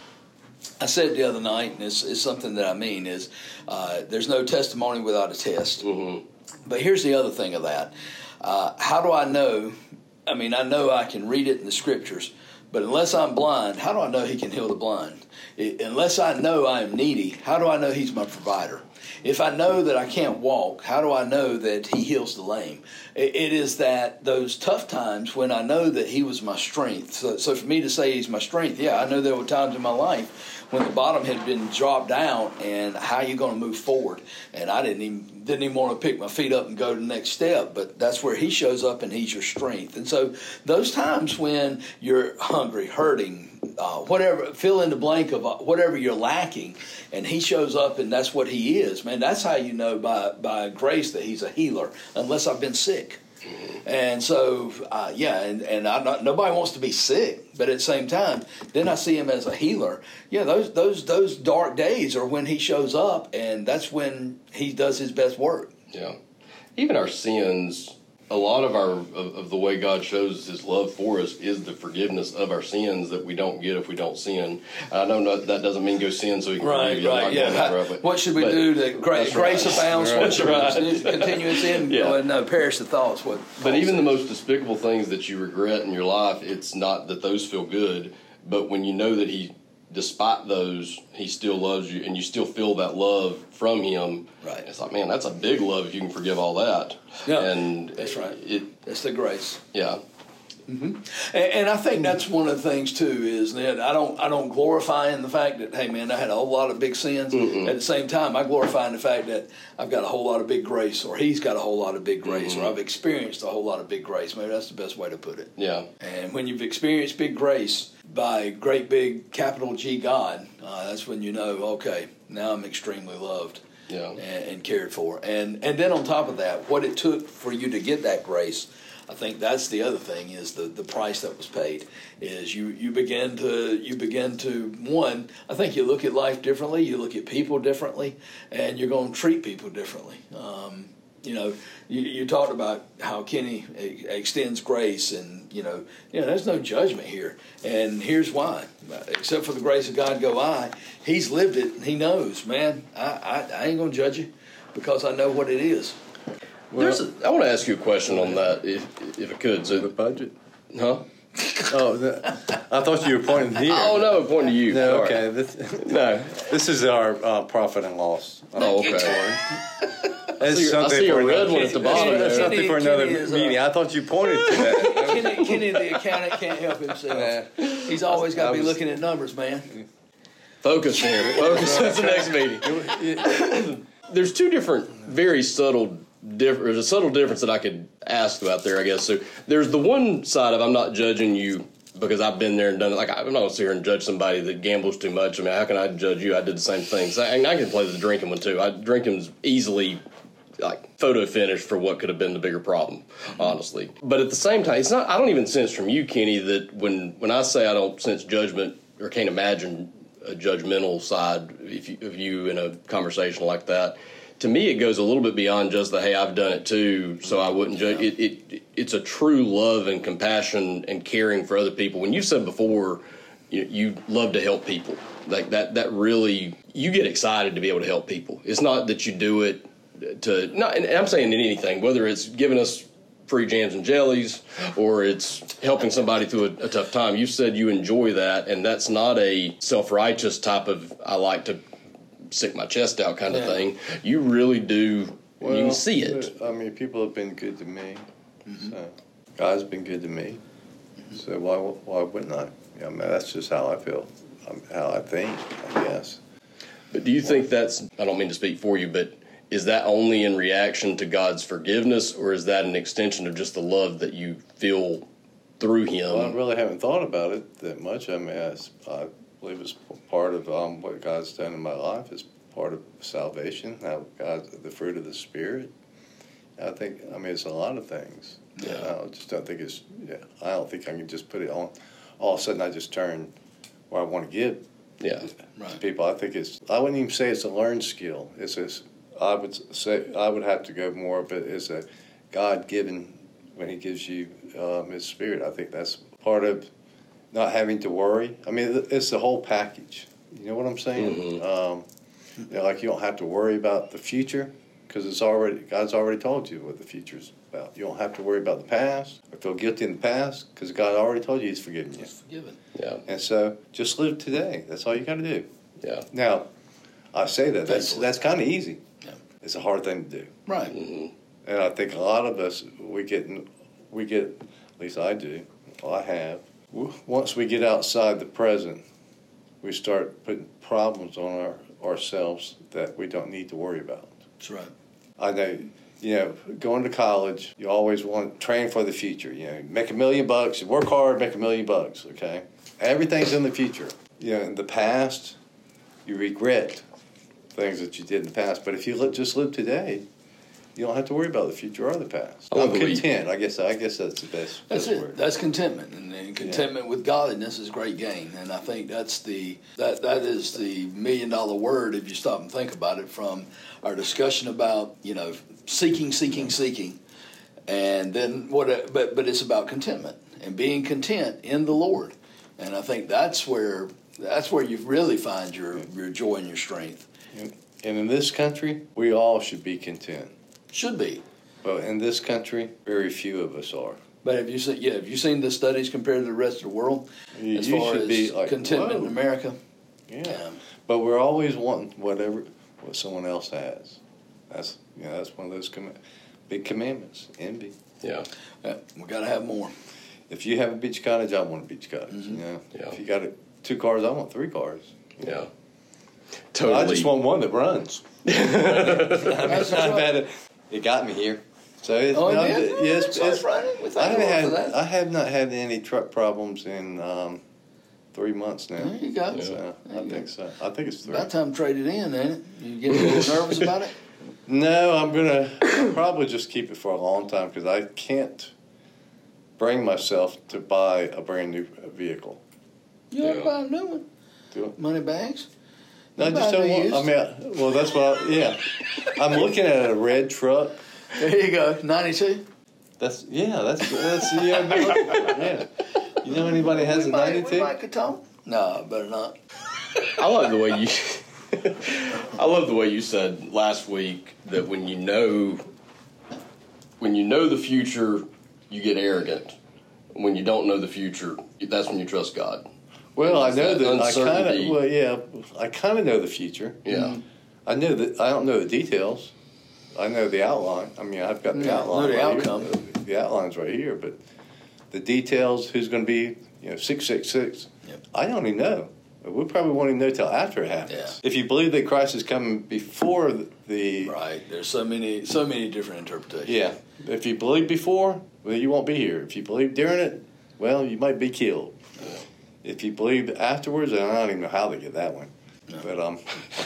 I said the other night, and it's, it's something that I mean, is uh, there's no testimony without a test. Mm-hmm. But here's the other thing of that. Uh, how do I know? I mean, I know I can read it in the scriptures, but unless I'm blind, how do I know he can heal the blind? It, unless I know I am needy, how do I know he's my provider? If I know that I can't walk, how do I know that he heals the lame? It, it is that those tough times when I know that he was my strength. So, so for me to say he's my strength, yeah, I know there were times in my life when the bottom had been dropped down, and how are you going to move forward? And I didn't even didn't even want to pick my feet up and go to the next step, but that's where he shows up, and he's your strength. And so those times when you're hungry, hurting, uh, whatever, fill in the blank of uh, whatever you're lacking, and he shows up, and that's what he is, man. That's how you know by by grace that he's a healer, unless I've been sick. And so, uh, yeah, and, and I not, nobody wants to be sick, but at the same time, then I see him as a healer. Yeah, those those those dark days are when he shows up, and that's when he does his best work. Yeah. Even our sins, a lot of our of, of the way God shows his love for us is the forgiveness of our sins that we don't get if we don't sin. I know not, that doesn't mean go sin so he can right, forgive you. Right, yeah. How, what should we but, do that gra- grace right. abounds? What should we continue in sin? Yeah. Oh, no, perish the thoughts. What but even says. The most despicable things that you regret in your life, it's not that those feel good, but when you know that he, despite those, he still loves you, and you still feel that love from him. Right. It's like, man, that's a big love if you can forgive all that. Yeah, and that's right. It, it's the grace. Yeah. Mm-hmm. And, and I think that's one of the things too is that I don't I don't glorify in the fact that, hey man, I had a whole lot of big sins. Mm-mm. At the same time, I glorify in the fact that I've got a whole lot of big grace, or he's got a whole lot of big grace, mm-hmm. or I've experienced a whole lot of big grace. Maybe that's the best way to put it. Yeah. And when you've experienced big grace by great big capital G God, uh, that's when you know, okay, now I'm extremely loved. Yeah. And, and cared for. And and then on top of that, what it took for you to get that grace, I think that's the other thing is the, the price that was paid. Is you, you begin to you begin to one, I think you look at life differently, you look at people differently, and you're going to treat people differently. Um, you know, you, you talked about how Kenny extends grace, and you know, you know, there's no judgment here, and here's why. Except for the grace of God go I. He's lived it, and he knows, man. I I, I ain't gonna judge you because I know what it is. Well, There's a, I want to ask you a question on that, if if I could. So, the budget? Huh? Oh, the, I thought you were pointing here. Oh no, I'm pointing to you. No, All okay. right. This, no, this is our uh, profit and loss. Oh, okay. I see, I see a red one at the bottom That's there. something for another Kenny is, uh, meeting. I thought you pointed to that. Kenny, Kenny, the accountant, can't help himself. He's always got to be was, looking at numbers, man. Focus here. Focus. That's the next meeting. There's two different, very subtle. Diff- there's a subtle difference that I could ask about there, I guess. So there's the one side of I'm not judging you because I've been there and done it. Like I'm not going to sit here and judge somebody that gambles too much. I mean, how can I judge you? I did the same thing. So I, I can play the drinking one too. I drinking's easily like photo finish for what could have been the bigger problem, honestly. But at the same time, it's not. I don't even sense from you, Kenny, that when when I say I don't sense judgment or can't imagine a judgmental side if you, of you in a conversation like that. To me, it goes a little bit beyond just the, hey, I've done it too, so I wouldn't judge. It, it, it's a true love and compassion and caring for other people. When you said before, you, you love to help people. Like that, that really, you get excited to be able to help people. It's not that you do it to, not, and I'm saying in anything, whether it's giving us free jams and jellies or it's helping somebody through a, a tough time. You said you enjoy that, and that's not a self-righteous type of, I like to stick my chest out kind of yeah. thing. You really do. Well, you can see it. I mean, people have been good to me. Mm-hmm. So God's been good to me. Mm-hmm. So why why wouldn't I? Yeah, I mean, that's just how I feel, how I think, I guess. But do you think that's? I don't mean to speak for you, but is that only in reaction to God's forgiveness, or is that an extension of just the love that you feel through Him? Well, I really haven't thought about it that much. I mean, I, I believe it's part of um, what God's done in my life. It's part of salvation. How God, the fruit of the Spirit. I think. I mean, it's a lot of things. Yeah. I just don't think it's. Yeah. I don't think I can just put it on. All of a sudden, I just turn where I want to give. Yeah. Right. To people. I think it's. I wouldn't even say it's a learned skill. It's a. I would say I would have to go more of it as a God given when He gives you um, His Spirit. I think that's part of not having to worry. I mean, it's the whole package. You know what I'm saying? Mm-hmm. Um, you know, like you don't have to worry about the future because it's already God's already told you what the future's about. You don't have to worry about the past or feel guilty in the past because God already told you He's forgiven you. He's forgiven. Yeah. And so just live today. That's all you got to do. Yeah. Now, I say that that's that's kind of easy. Yeah. It's a hard thing to do. Right. Mm-hmm. And I think a lot of us we get we get at least I do. Well, I have. Once we get outside the present, we start putting problems on our ourselves that we don't need to worry about. That's right. I know, you know, going to college, you always want to train for the future. You know, make a million bucks, work hard, make a million bucks, okay? Everything's in the future. You know, in the past, you regret things that you did in the past. But if you li- just live today, you don't have to worry about the future or the past. I'm content. I guess I guess that's the best, that's best it. word. That's contentment, and, and contentment yeah. with godliness is great gain. And I think that's the that that is the million dollar word if you stop and think about it. From our discussion about you know seeking, seeking, seeking, and then what? But but it's about contentment and being content in the Lord. And I think that's where that's where you really find your your joy and your strength. And, and in this country, we all should be content. Should be. But in this country, very few of us are. But have you seen? Yeah, have you seen the studies compared to the rest of the world You, as you far should as be like, contentment whoa. in America? Yeah. Yeah. But we're always wanting whatever what someone else has. That's you know that's one of those com- big commandments. Envy. Yeah. Yeah, we got to have more. If you have a beach cottage, I want a beach cottage. Mm-hmm. You know, Yeah. if you got a, two cars, I want three cars. Yeah. Totally. I just want one that runs. I mean, I've had it. It got me here. So it's, Oh, no, yeah? it- yes, It's it's, running. We thank I haven't the Lord had. for that. I have not had any truck problems in um, three months now. There you go. So There I you think go. so. I think it's three. About time to trade it in, ain't it? You getting a little nervous about it? No, I'm gonna probably just keep it for a long time because I can't bring myself to buy a brand new vehicle. You ought to Yeah. buy a new one. Do it. Money bags. No, I You just buy don't new want. I used. mean, I, well, that's what. I, yeah, I'm looking at a red truck. There you go. ninety-two. That's yeah. That's that's yeah. I've been looking at it, yeah. You know anybody has we a might, we ninety-two? might could talk. No, better not. I like the way you. I love the way you said last week that when you know, when you know the future, you get arrogant. When you don't know the future, that's when you trust God. Well, I It's know that that I kind uncertainty. of. Well, yeah, I kind of know the future. Yeah. I know that I don't know the details. I know the outline. I mean, I've got the Yeah, outline. know the right outcome. Here. The outline's right here, but the details, who's going to be, you know, six six six. Yep. I don't even know. We probably won't even know till after it happens. Yeah. If you believe that Christ is coming before the, the Right. There's so many, so many different interpretations. yeah. If you believe before, well, you won't be here. If you believe during it, well, you might be killed. If you believe afterwards, I don't even know how they get that one. No. But um,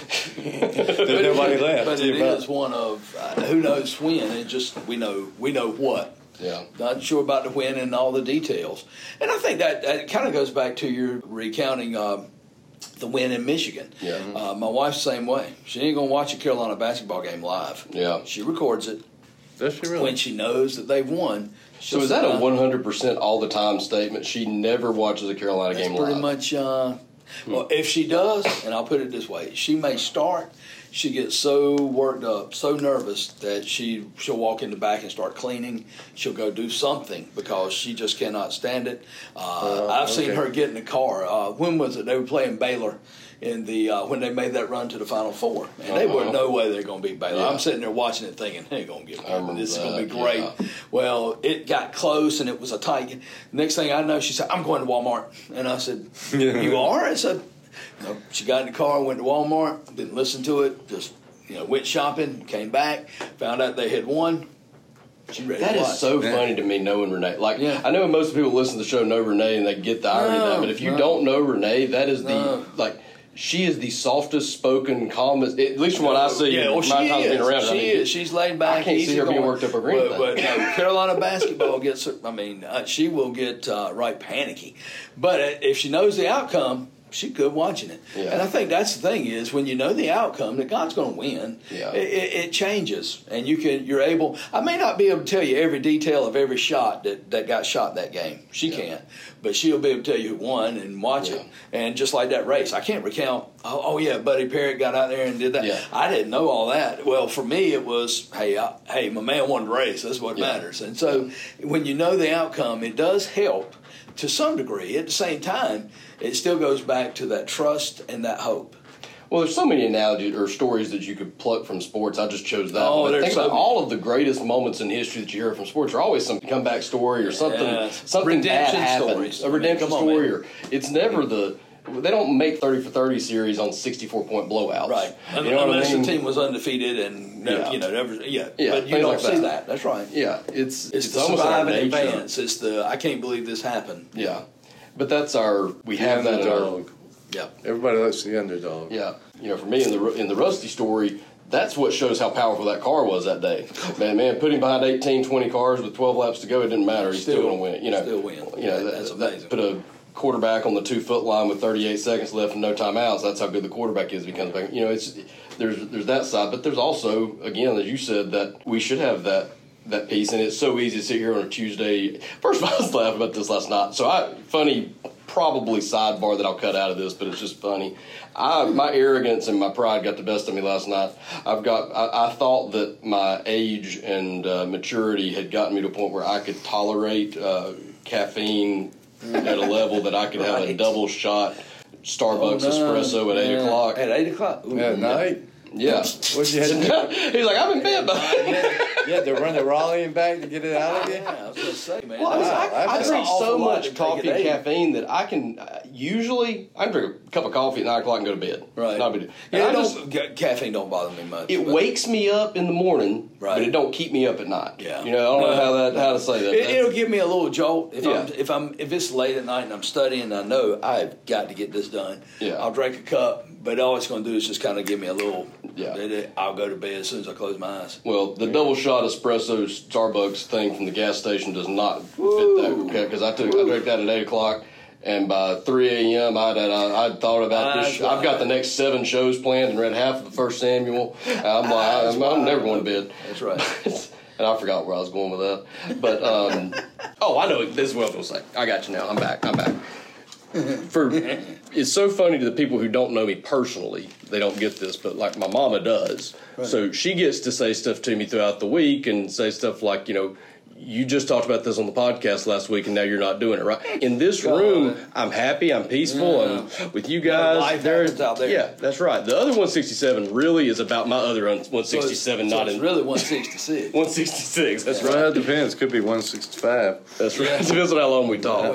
there's nobody left. But See it about- is one of uh, who knows when. It just we know we know what. Yeah. Not sure about the when and all the details. And I think that, that kind of goes back to your recounting um, the win in Michigan. Yeah. Uh, my wife's the same way. She ain't gonna watch a Carolina basketball game live. Yeah. She records it Does she really? when she knows that they've won. So is that a one hundred percent all the time statement? She never watches a Carolina That's game pretty live. much. Uh, well, if she does, and I'll put it this way, she may start. She gets so worked up, so nervous that she she'll walk in the back and start cleaning. She'll go do something because she just cannot stand it. Uh, Uh, I've seen okay. her get in the car. Uh, when was it? They were playing Baylor in the uh, when they made that run to the Final Four, and they were Uh-huh. no way they're going to beat Baylor. Yeah. I'm sitting there watching it, thinking, "They ain't going to get I remember this is going to be that, great." yeah. Well, it got close and it was a tight. Next thing I know, she said, "I'm going to Walmart," and I said, "You are?" I said, "No." She got in the car, went to Walmart, didn't listen to it, just you know went shopping, came back, found out they had won. She ready That to is watch. so funny to me, knowing Renee. Like, Yeah. I know most people listen to the show know Renee and they get the irony of No, that, but if you no. don't know Renee, that is No. the, like, she is the softest spoken, calmest, at least from what I see. Yeah, well, my she times is. being around, she I mean, is. She's laid back. I can't see easy her being going. worked up over But, anything. but no, Carolina basketball gets her. I mean, uh, she will get uh, right panicky. But uh, if she knows the outcome, she's good watching it. Yeah. And I think that's the thing is when you know the outcome that God's going to win, Yeah. it, it, it changes, and you can you're able. I may not be able to tell you every detail of every shot that, that got shot that game. She Yeah. can't, but she'll be able to tell you who won and watch it. Yeah. And just like that race, I can't recount. Oh, oh yeah, Buddy Parrott got out there and did that. Yeah. I didn't know all that. Well, for me, it was, hey, I, hey, my man won the race. That's what Yeah. matters. And so, when you know the outcome, it does help to some degree. At the same time, it still goes back to that trust and that hope. Well, there's so many analogies or stories that you could pluck from sports. I just chose that. Oh, one. But there's think so about many. all of the greatest moments in history that you hear from sports are always some comeback story or something, Yes. something Redemption bad happens. stories. A redemption Come on, story, man. or it's never the. They don't make thirty for thirty series on sixty-four point blowouts, Right. You know what I Unless mean? the team was undefeated and, never, Yeah. you know, never, yeah. Yeah, but you things don't like see that. that. That's right. Yeah, it's It's, it's, the almost in our survive in nature. advance. It's the, I can't believe this happened. Yeah, but that's our we The have that in our underdog. Yeah. Everybody likes the underdog. Yeah, you know, for me in the in the Rusty story, that's what shows how powerful that car was that day. Man, man, put him behind eighteen, twenty cars with twelve laps to go, it didn't matter. He's still, Still- going to win it. You know, still win. You know, That's that, that amazing. put a quarterback on the two foot line with thirty-eight seconds left and no timeouts. That's how good the quarterback is. If he comes back, you know, it's there's there's that side, but there's also, again, as you said, that we should have that. That piece, and it's so easy to sit here on a Tuesday. First of all, I was laughing about this last night. So, I funny, probably sidebar that I'll cut out of this, but it's just funny. I my arrogance and my pride got the best of me last night. I've got. I, I thought that my age and uh, maturity had gotten me to a point where I could tolerate uh, caffeine at a level that I could have a Right. double shot Starbucks Oh, no. espresso at eight Yeah. o'clock. At eight o'clock. Ooh. At night. Yeah. What you had to do? He's like, I'm in bed, bud. You had to run the Raleigh and back to get it out again? Yeah, I was going to say, man. Well, I, Wow, I, I that's drink an awful so lot much to take coffee a and day. caffeine that I can uh, usually I can drink a cup of coffee at nine o'clock and go to bed. Right. Not a big deal. And Yeah, I it just- don't, ca- caffeine don't bother me much. it but- wakes me up in the morning, Right. but it don't keep me up at night. Yeah. You know, I don't know how that how to say that. It, it'll give me a little jolt if Yeah. I'm if I'm if it's late at night and I'm studying and I know I've got to get this done. Yeah. I'll drink a cup, but all it's going to do is just kind of give me a little. Yeah. it- it- I'll go to bed as soon as I close my eyes. Well, the double shot espresso Starbucks thing from the gas station does not Woo. fit that. Okay, because I took I drank that at eight o'clock, and by three a.m. I'd had, I I'd thought about this. Eyes sh- I've got wide. the next seven shows planned and read half of the first Samuel. I'm like, Eyes I'm, I'm wide. never going to bed. That's right. And I forgot where I was going with that. But um, oh, I know this is what I was going to say. I got you now. I'm back. I'm back. For it's so funny to the people who don't know me personally, they don't get this, but like my mama does. Right. So she gets to say stuff to me throughout the week and say stuff like, you know, you just talked about this on the podcast last week and now you're not doing it right. In this God. room, I'm happy, I'm peaceful, Yeah. I'm with you guys. Life There- happens out there. Yeah, that's right. The other one sixty-seven really is about my other one sixty-seven, so not it's in really one sixty-six. one sixty-six. That's Well, right. it depends. Could be one sixty-five. That's right. It depends on how long we talk.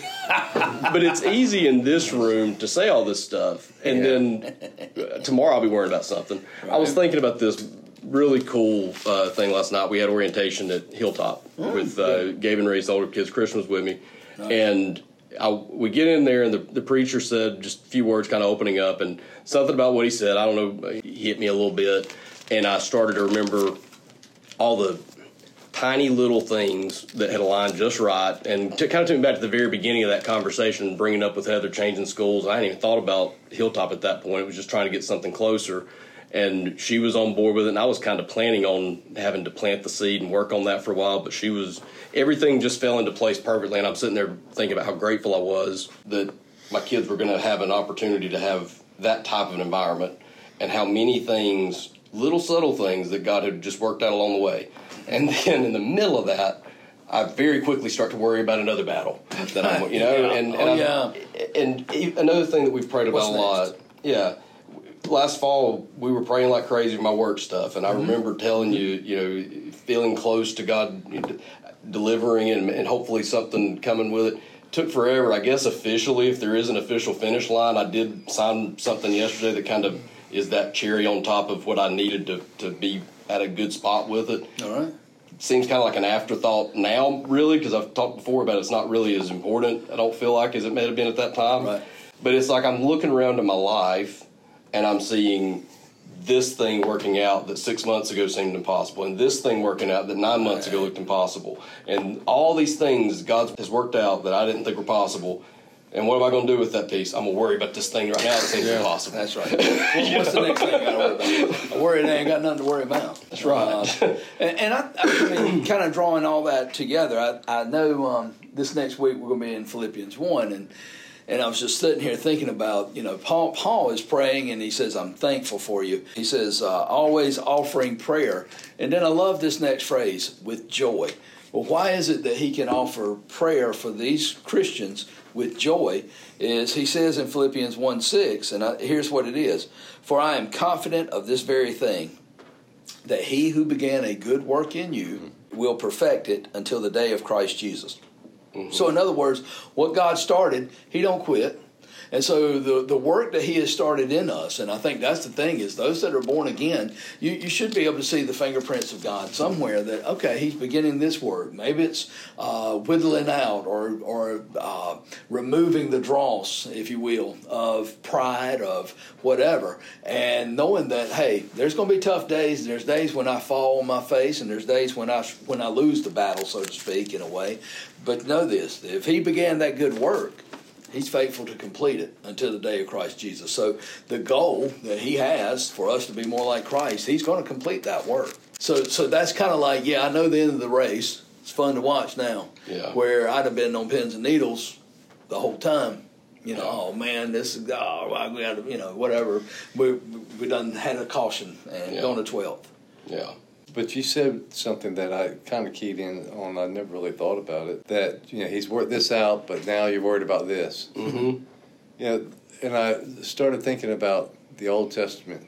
But it's easy in this room to say all this stuff, and Yeah. then uh, tomorrow I'll be worried about something. I was thinking about this really cool uh, thing last night. We had orientation at Hilltop with uh, Gabe and Reese, the older kids. Christian was with me, and I, we get in there, and the, the preacher said just a few words, kind of opening up, and something about what he said. I don't know, he hit me a little bit, and I started to remember all the tiny little things that had aligned just right, and to kind of took me back to the very beginning of that conversation, bringing up with Heather changing schools. I hadn't even thought about Hilltop at that point. It was just trying to get something closer, and she was on board with it, and I was kind of planning on having to plant the seed and work on that for a while, but she was, everything just fell into place perfectly, and I'm sitting there thinking about how grateful I was that my kids were going to have an opportunity to have that type of an environment, and how many things, little subtle things that God had just worked out along the way. And then in the middle of that, I very quickly start to worry about another battle that I'm, you know, Yeah. and and, Oh, I'm- yeah. and e- another thing that we've prayed about What's a lot. Yeah, last fall we were praying like crazy for my work stuff, and I Mm-hmm. remember telling you, you know, feeling close to God, you know, delivering and, and hopefully something coming with it. Took forever, I guess. Officially, if there is an official finish line, I did sign something yesterday that kind of is that cherry on top of what I needed to to be at a good spot with it. All right. Seems kind of like an afterthought now, really, because I've talked before about it's not really as important, I don't feel like, as it may have been at that time. Right. But it's like I'm looking around at my life, and I'm seeing this thing working out that six months ago seemed impossible, and this thing working out that nine months ago looked impossible. And all these things God has worked out that I didn't think were possible. And what am I going to do with that piece? I'm going to worry about this thing right now that seems impossible. That's right. Well, what's the next thing I got to worry about? I worry they ain't got nothing to worry about. That's right. Uh, and and I, I mean, kind of drawing all that together, I, I know um, this next week we're going to be in Philippians one, and and I was just sitting here thinking about, you know, Paul, Paul is praying, and he says, I'm thankful for you. He says, uh, always offering prayer. And then I love this next phrase, with joy. Well, why is it that he can offer prayer for these Christians with joy? Is he says in Philippians one six, and I, here's what it is. For I am confident of this very thing, that he who began a good work in you will perfect it until the day of Christ Jesus. Mm-hmm. So in other words, what God started, he don't quit. And so the the work that he has started in us, and I think that's the thing, is those that are born again, you, you should be able to see the fingerprints of God somewhere that, okay, he's beginning this work. Maybe it's uh, whittling out or, or uh, removing the dross, if you will, of pride, of whatever. And knowing that, hey, there's going to be tough days. There's days when I fall on my face, and there's days when I, when I lose the battle, so to speak, in a way. But know this, if he began that good work, he's faithful to complete it until the day of Christ Jesus. So the goal that he has for us to be more like Christ, he's going to complete that work. So so that's kind of like, yeah, I know the end of the race. It's fun to watch now. Yeah. Where I'd have been on pins and needles the whole time. You know, oh man, this is, oh, I got to, you know, whatever. We we done had a caution and Yeah. gone to twelfth. Yeah. But you said something that I kind of keyed in on. I never really thought about it. That, you know, he's worked this out, but now you're worried about this. Mm-hmm. You know, and I started thinking about the Old Testament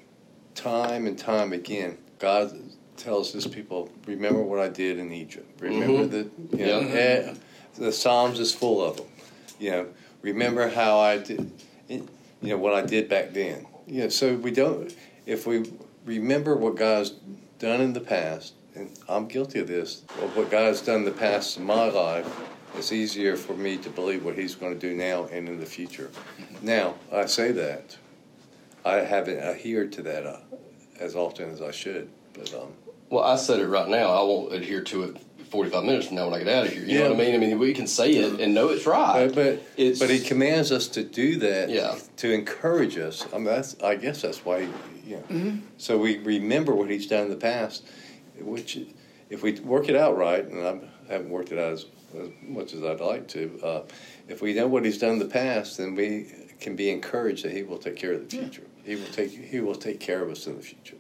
time and time again, God tells his people, remember what I did in Egypt. Remember Mm-hmm. that, you know, Yeah. eh, the Psalms is full of them. You know, remember how I did, you know, what I did back then. You know, so we don't, if we remember what God's done in the past, and I'm guilty of this, of what God's done in the past in my life, it's easier for me to believe what he's going to do now and in the future. Now, I say that. I haven't adhered to that uh, as often as I should. But um, Well, I said it right now. I won't adhere to it forty-five minutes from now when I get out of here. You Yeah. know what I mean? I mean, we can say it and know it's right. but but, It's- but he commands us to do that, Yeah. to encourage us. I mean, that's, I guess that's why, you know. Mm-hmm. So we remember what he's done in the past, which if we work it out right, and I haven't worked it out as, as much as I'd like to, uh, if we know what he's done in the past, then we can be encouraged that he will take care of the future. He will take he will take care of us in the future.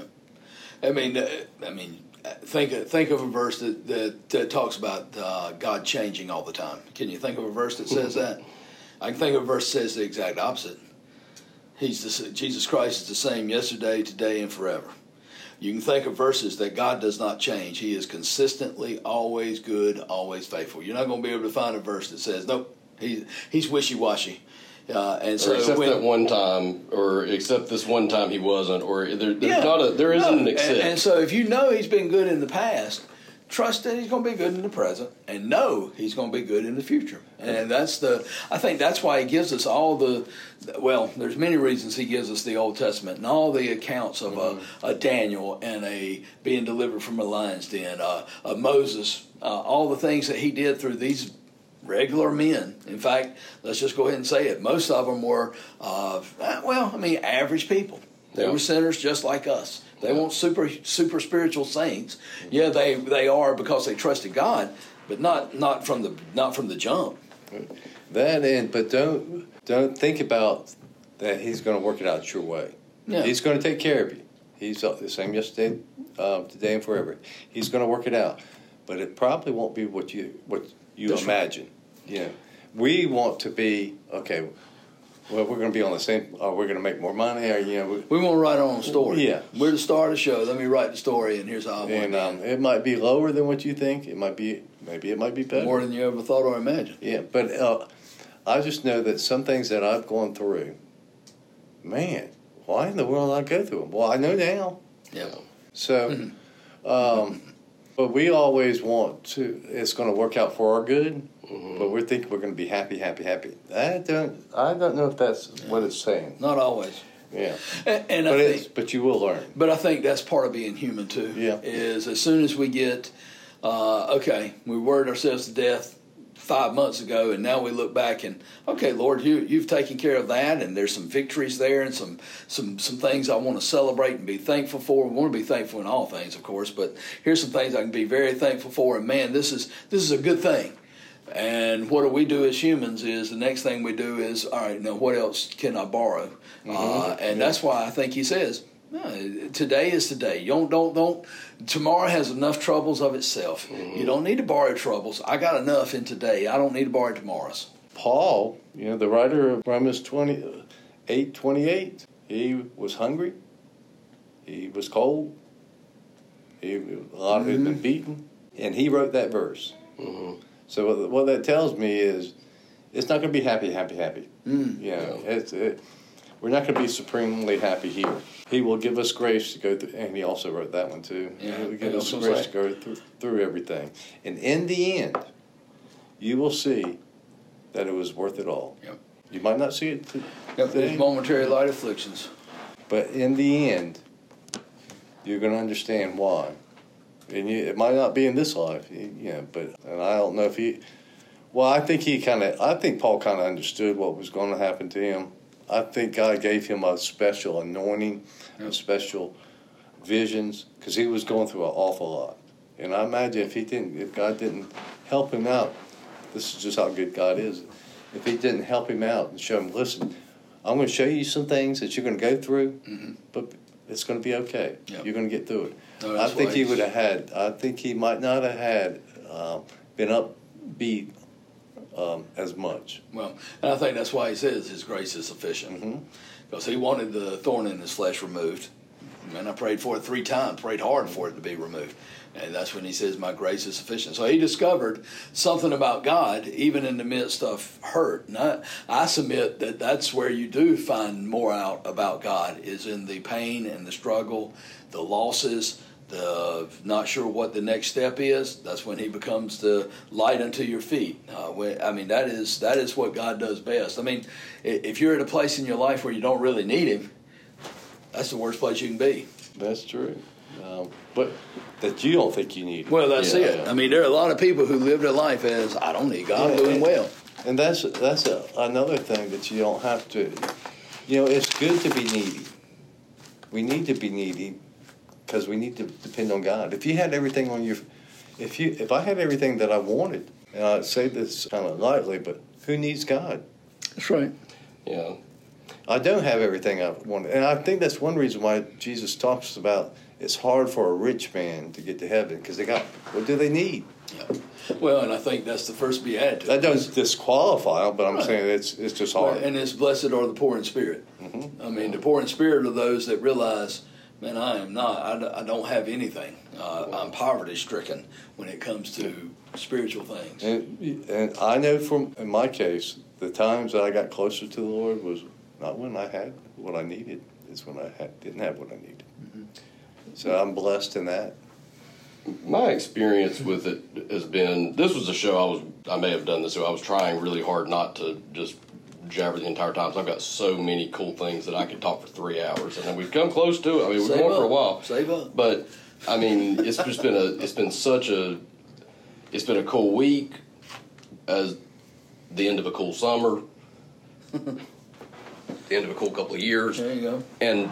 I mean, uh, I mean, uh, think think of a verse that that, that talks about uh, God changing all the time. Can you think of a verse that says that? I can think of a verse that says the exact opposite. He's the, Jesus Christ is the same yesterday, today, and forever. You can think of verses that God does not change. He is consistently always good, always faithful. You're not going to be able to find a verse that says, nope, he, he's wishy-washy. Uh, and so or except when, that one time, or except this one time he wasn't, or there, there's Yeah. not a, there isn't No. an except. And, and so if you know he's been good in the past, trust that he's going to be good in the present, and know he's going to be good in the future. And that's the, I think that's why he gives us all the, well, there's many reasons he gives us the Old Testament and all the accounts of mm-hmm. a, a Daniel and a being delivered from a lion's den, uh, a Moses, uh, all the things that he did through these regular men. In fact, let's just go ahead and say it. Most of them were, uh, well, I mean, average people. They Yeah. were sinners just like us. They weren't super super spiritual saints. Yeah, they they are because they trusted God, but not not from the not from the jump. That and but don't don't think about that he's going to work it out your way. Yeah. He's going to take care of you. He's the same yesterday, uh, today, and forever. He's going to work it out, but it probably won't be what you what you That's imagine. Right. You know, we want to be okay. Well, we're going to be on the same. Or we're going to make more money, or you know, we, We want to write our own story. Yeah. We're the star of the show. Let me write the story, and here's how I want and it. um, it might be lower than what you think. It might be maybe it might be better. More than you ever thought or imagined. Yeah, but uh, I just know that some things that I've gone through, man, why in the world did I go through them? Well, I know now. Yeah. So, um, but we always want to, it's going to work out for our good, mm-hmm. but we're thinking we're going to be happy, happy, happy. I don't, I don't know if that's yeah. what it's saying. Not always. Yeah. And, and but, I it's, think, but you will learn. But I think that's part of being human, too. Yeah. Is as soon as we get, uh, okay, we worried ourselves to death five months ago, and now we look back and, okay, Lord, you, you've taken care of that, and there's some victories there and some, some, some things I want to celebrate and be thankful for. We want to be thankful in all things, of course, but here's some things I can be very thankful for, and man, this is this is a good thing. And what do we do as humans is the next thing we do is, all right, now what else can I borrow? Mm-hmm. Uh, and yeah. that's why I think he says, no, today is today. You don't, don't, don't. Tomorrow has enough troubles of itself. Mm-hmm. You don't need to borrow troubles. I got enough in today. I don't need to borrow tomorrow's. Paul, you know, the writer of Romans twenty-eight twenty-eight, he was hungry. He was cold. He, a lot mm-hmm. had been beaten. And he wrote that verse. Mm-hmm. So what, what that tells me is it's not going to be happy, happy, happy. Mm. You know, it's, it, we're not going to be supremely happy here. He will give us grace to go through, and he also wrote that one too. Yeah, he will give us grace right. to go through, through everything. And in the end, you will see that it was worth it all. Yep. You might not see it today. Yep, there's momentary light afflictions. But in the end, you're going to understand why. And you, it might not be in this life, you, you know, but and I don't know if he, well, I think he kind of, I think Paul kind of understood what was going to happen to him. I think God gave him a special anointing, yep. a special visions, because he was going through an awful lot. And I imagine if he didn't, if God didn't help him out, this is just how good God is. If he didn't help him out and show him, listen, I'm going to show you some things that you're going to go through, mm-hmm. but it's going to be okay. Yep. You're going to get through it. No, I think he would have had, I think he might not have had, uh, been upbeat um, as much. Well, and I think that's why he says his grace is sufficient. Mm-hmm. Because he wanted the thorn in his flesh removed. Man, I prayed for it three times, prayed hard for it to be removed. And that's when he says, my grace is sufficient. So he discovered something about God, even in the midst of hurt. And I, I submit that that's where you do find more out about God, is in the pain and the struggle, the losses, the not sure what the next step is. That's when he becomes the light unto your feet. Uh, when, I mean, that is that is what God does best. I mean, if you're at a place in your life where you don't really need him, that's the worst place you can be. That's true. Um, but that you don't think you need him. Well, that's Yeah, it. yeah. I mean, there are a lot of people who live their life as, I don't need God, I'm Yeah, doing and- well. And that's that's a, another thing that you don't have to. You know, it's good to be needy. We need to be needy because we need to depend on God. If you had everything on your, if you if I had everything that I wanted, and I say this kind of lightly, but who needs God? That's right. Yeah. I don't have everything I want, and I think that's one reason why Jesus talks about it's hard for a rich man to get to heaven because they got what do they need? Yeah. Well, and I think that's the first beatitude. That doesn't disqualify them, but I'm Right. saying it's it's just Well, hard. and it's blessed are the poor in spirit. Mm-hmm. I mean, the poor in spirit are those that realize, man, I am not, I, d- I don't have anything. Uh, I'm poverty stricken when it comes to spiritual things. And, and I know from, in my case, the times that I got closer to the Lord was not when I had what I needed. It's when I had, didn't have what I needed. Mm-hmm. So I'm blessed in that. My experience with it has been, this was a show I was, I may have done this, so I was trying really hard not to just jabber the entire time. So I've got so many cool things that I could talk for three hours. And then we've come close to it. I mean, we've Save been going up. for a while. Save up. But, I mean, it's just been a, it's been such a, it's been a cool week as the end of a cool summer, the end of a cool couple of years. There you go. And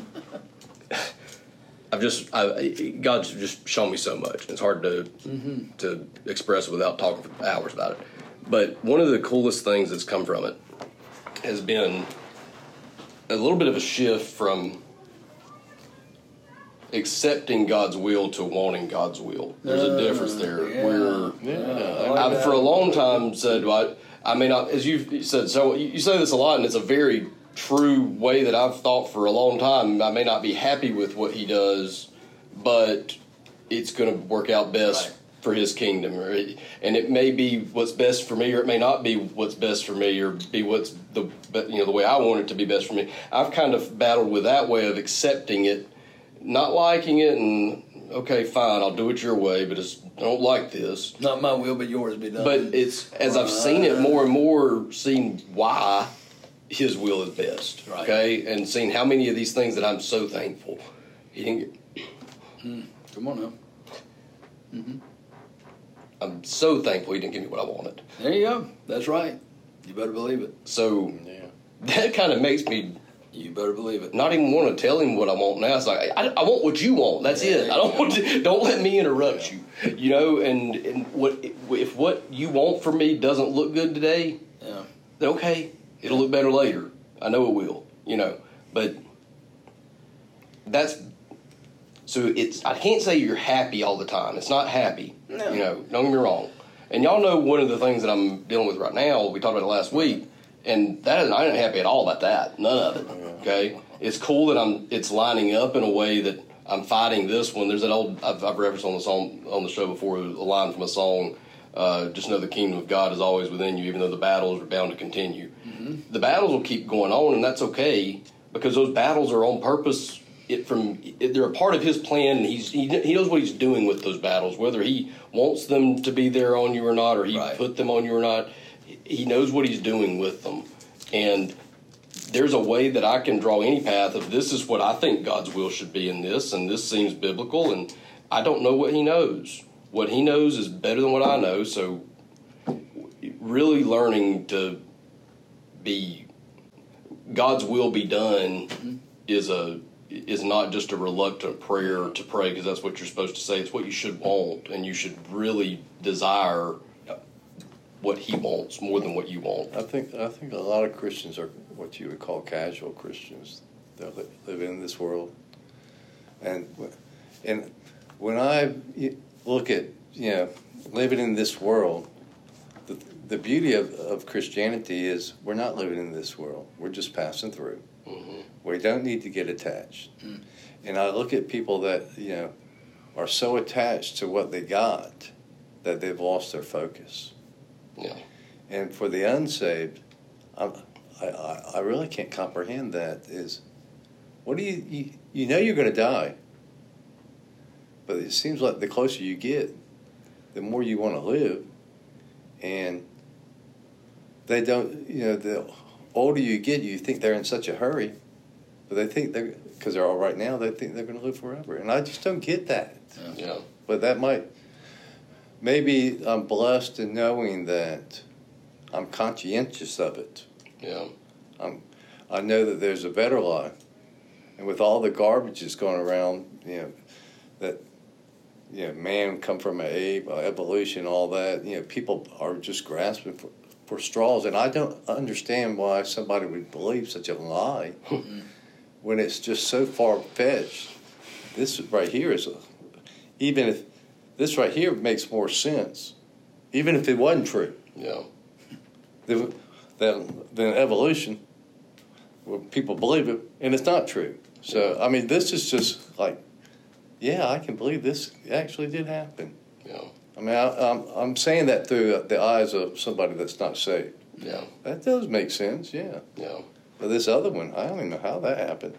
I've just, I, God's just shown me so much. It's hard to mm-hmm. to express without talking for hours about it. But one of the coolest things that's come from it has been a little bit of a shift from accepting God's will to wanting God's will. There's a difference there. Yeah. Where Yeah, I like I've that. for a long time said, well, I, I mean, I, as you said, so you, you say this a lot, and it's a very true way that I've thought for a long time. I may not be happy with what he does, but it's going to work out best Right. for his kingdom, or it, and it may be what's best for me, or it may not be what's best for me, or be what's the you know the way I want it to be best for me. I've kind of battled with that way of accepting it, not liking it, and okay, fine, I'll do it your way, but it's, I don't like this. Not my will, but yours be done. But it's as I've seen it more and more, seen why his will is best. Right. Okay, and seeing how many of these things that I'm so thankful he didn't get. Mm, come on now. Mm-hmm. I'm so thankful he didn't give me what I wanted. There you go. That's right. You better believe it. So Yeah. that kind of makes me You better believe it. not even want to tell him what I want now. It's like I, I want what you want. That's Yeah, it. I don't yeah. want to. Don't let me interrupt you. You know, and and what if what you want from me doesn't look good today? Yeah. Then okay, it'll look better later. I know it will. You know, but that's so it's. I can't say you're happy all the time. It's not happy. No. You know, don't get me wrong. And y'all know one of the things that I'm dealing with right now. We talked about it last week. And that is, I ain't happy at all about that. None of it. Okay, it's cool that I'm. It's lining up in a way that I'm fighting this one. There's that old I've, I've referenced on the song on the show before. A line from a song. Uh, just know the kingdom of God is always within you, even though the battles are bound to continue. Mm-hmm. The battles will keep going on, and that's okay because those battles are on purpose. It from it, they're a part of His plan, and He's he, he knows what He's doing with those battles, whether He wants them to be there on you or not, or He Right. put them on you or not. He knows what He's doing with them. And there's a way that I can draw any path of this is what I think God's will should be in this, and this seems biblical, and I don't know what He knows. What He knows is better than what I know, so really learning to be God's will be done mm-hmm. is a is not just a reluctant prayer to pray because that's what you're supposed to say. It's what you should want, and you should really desire what He wants more than what you want. I think I think a lot of Christians are what you would call casual Christians. They live in this world, and and when I look at you know living in this world, the the beauty of, of Christianity is we're not living in this world. We're just passing through. Mm-hmm. We don't need to get attached. Mm. And I look at people that, you know, are so attached to what they got that they've lost their focus. Yeah. And for the unsaved, I'm, I, I, I really can't comprehend that. Is what do you, you, you know you're going to die, but it seems like the closer you get, the more you want to live. And they don't, you know, the older you get, you think they're in such a hurry, but they think they're, because they're all right now, they think they're going to live forever. And I just don't get that. Yeah. Yeah. But that might, maybe I'm blessed in knowing that I'm conscientious of it. Yeah. I'm, I know that there's a better life. And with all the garbage that's going around, you know, that, you know, man come from an ape, evolution, all that, you know, people are just grasping for, for straws. And I don't understand why somebody would believe such a lie when it's just so far-fetched. This right here is, a, even if, this right here makes more sense, even if it wasn't true. Yeah. Than, than, than evolution, where people believe it, and it's not true. So, I mean, this is just like, yeah, I can believe this actually did happen. Yeah. I mean, I, I'm, I'm saying that through the eyes of somebody that's not saved. Yeah. That does make sense, yeah. Yeah. But this other one, I don't even know how that happened.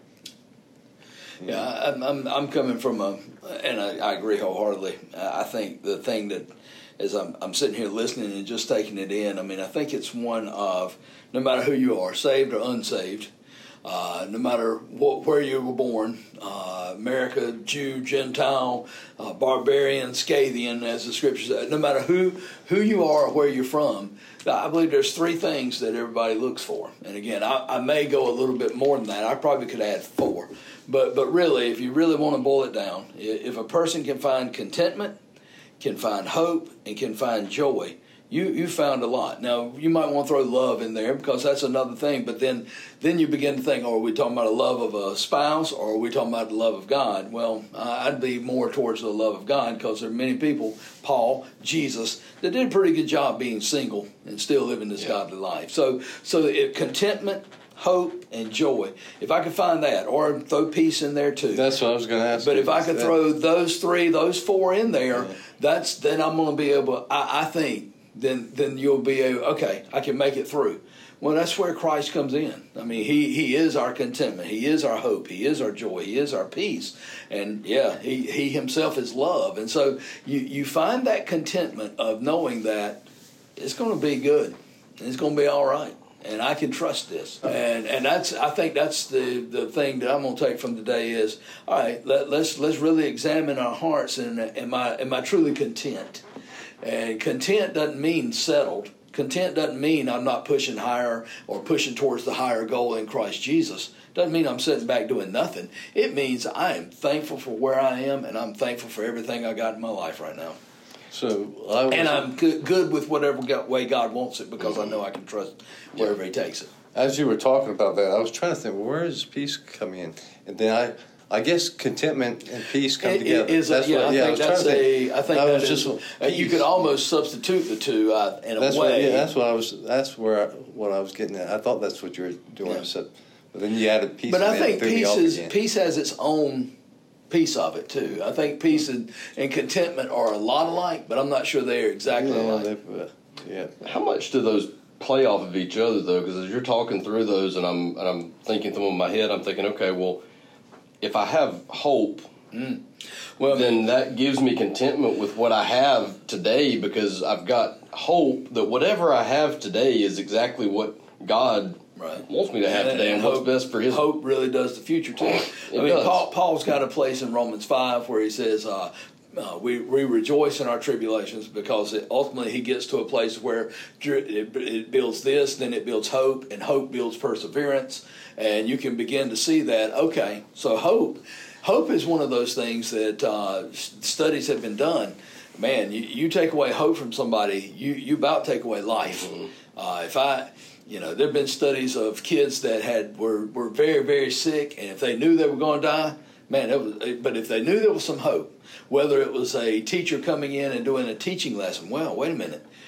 Yeah, I'm, I'm, I'm coming from a, and I, I agree wholeheartedly. I think the thing that, as I'm, I'm sitting here listening and just taking it in, I mean, I think it's one of, no matter who you are, saved or unsaved, uh, no matter what, where you were born, uh, America, Jew, Gentile, uh, barbarian, Scythian, as the scripture says, no matter who, who you are or where you're from, I believe there's three things that everybody looks for. And again, I, I may go a little bit more than that. I probably could add four. But but really, if you really want to boil it down, if a person can find contentment, can find hope, and can find joy, you you found a lot. Now, you might want to throw love in there because that's another thing, but then then you begin to think, oh, are we talking about a love of a spouse or are we talking about the love of God? Well, I'd be more towards the love of God because there are many people, Paul, Jesus, that did a pretty good job being single and still living this yeah. godly life. So, so if contentment, hope, and joy. If I could find that, or throw peace in there too. That's what I was going to ask. But you. if I could that. throw those three, those four in there, yeah. that's then I'm going to be able. I, I think then then you'll be able. Okay, I can make it through. Well, that's where Christ comes in. I mean, he he is our contentment. He is our hope. He is our joy. He is our peace. And yeah, he he himself is love. And so you you find that contentment of knowing that it's going to be good. It's going to be all right. And I can trust this, and and that's I think that's the, the thing that I'm going to take from today is all right. Let, let's let's really examine our hearts, and am I am I truly content? And content doesn't mean settled. Content doesn't mean I'm not pushing higher or pushing towards the higher goal in Christ Jesus. Doesn't mean I'm sitting back doing nothing. It means I am thankful for where I am, and I'm thankful for everything I got in my life right now. So I was, and I'm good, good with whatever way God wants it because I know I can trust wherever He takes it. As you were talking about that, I was trying to think, well, where does peace come in? And then I, I guess contentment and peace come it, together. It is, that's yeah, what, I yeah, think I was that's trying to a. think. I think I that was is, just uh, you could almost substitute the two uh, in that's a way. What, yeah, that's what I was. That's where I, what I was getting at. I thought that's what you were doing. Yeah. So, but then you added peace. But I think through peace the is again. peace has its own piece of it too. I think peace and, and contentment are a lot alike, but I'm not sure they're exactly yeah, alike. Uh, yeah. How much do those play off of each other though? Because as you're talking through those, and I'm and I'm thinking through them in my head, I'm thinking, okay, well, if I have hope, mm. well, then that gives me contentment with what I have today because I've got hope that whatever I have today is exactly what God right. wants me to have and, today, and, and what's hope, best for His. Hope really does the future too. I mean, does. Paul, Paul's got a place in Romans five where he says, uh, uh, "We we rejoice in our tribulations because it, ultimately he gets to a place where it, it builds this, then it builds hope, and hope builds perseverance, and you can begin to see that. Okay, so hope, hope is one of those things that uh, studies have been done. Man, you, you take away hope from somebody, you you about take away life. Mm-hmm. Uh, if I You know, there have been studies of kids that had were, were very, very sick, and if they knew they were going to die, man, it was, but if they knew there was some hope, whether it was a teacher coming in and doing a teaching lesson, well, wait a minute,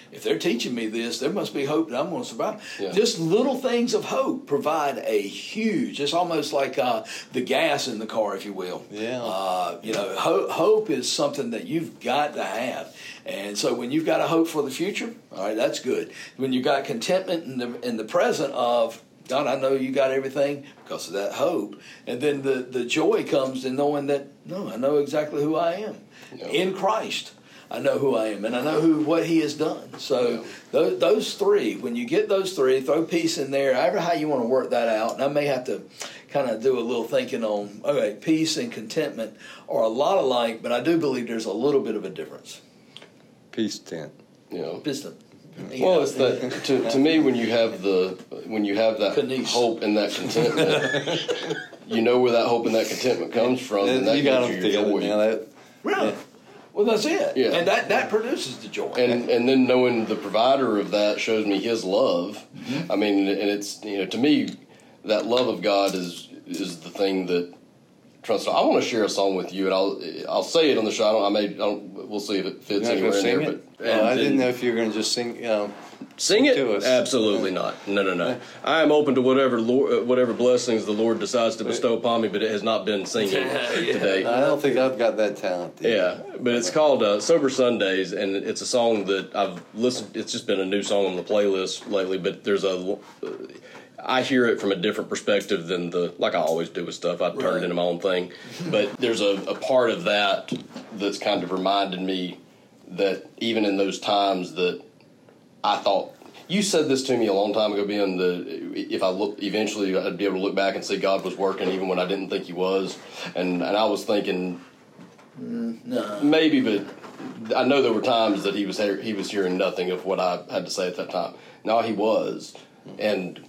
if they're teaching me this, there must be hope that I'm going to survive. Yeah. Just little things of hope provide a huge, it's almost like uh, the gas in the car, if you will. Yeah. Uh, you know, ho- hope is something that you've got to have. And so when you've got a hope for the future, all right, that's good. When you've got contentment in the, in the present of, God, I know you got everything because of that hope. And then the, the joy comes in knowing that, no, I know exactly who I am. Yeah. In Christ, I know who I am, and I know who what He has done. So Yeah. those, those three, when you get those three, throw peace in there, however how you want to work that out. And I may have to kind of do a little thinking on, okay, peace and contentment are a lot alike, but I do believe there's a little bit of a difference. Peace tent. You know. Piston. Well, it's that to, to me when you have the when you have that Kanish. hope and that contentment, you know where that hope and that contentment comes from, and that you got gives them you your together joy. now. That, Really? Yeah. Well, that's it. Yeah. And that, that produces the joy. And and then knowing the provider of that shows me His love. Mm-hmm. I mean, and it's you know to me that love of God is is the thing that trust. I want to share a song with you, and I'll I'll say it on the show. I don't. I may. I don't, we'll see if it fits You're not anywhere going in to there. sing it? But Oh, I and- didn't know if you were going to just sing. Um, Sing it? to us. Absolutely not. No, no, no. I am open to whatever Lord, uh, whatever blessings the Lord decides to bestow upon me, but it has not been singing today. I don't think I've got that talent. Yeah, but it's called uh, Sober Sundays, and it's a song that I've listened. It's just been a new song on the playlist lately, but there's a. Uh, I hear it from a different perspective than the like I always do with stuff. I turn Right. it into my own thing, but there's a, a part of that that's kind of reminded me that even in those times that I thought. You said this to me a long time ago, being the if I look eventually I'd be able to look back and see God was working even when I didn't think He was, and and I was thinking No. maybe, but I know there were times that He was he- he was hearing nothing of what I had to say at that time. No, He was, and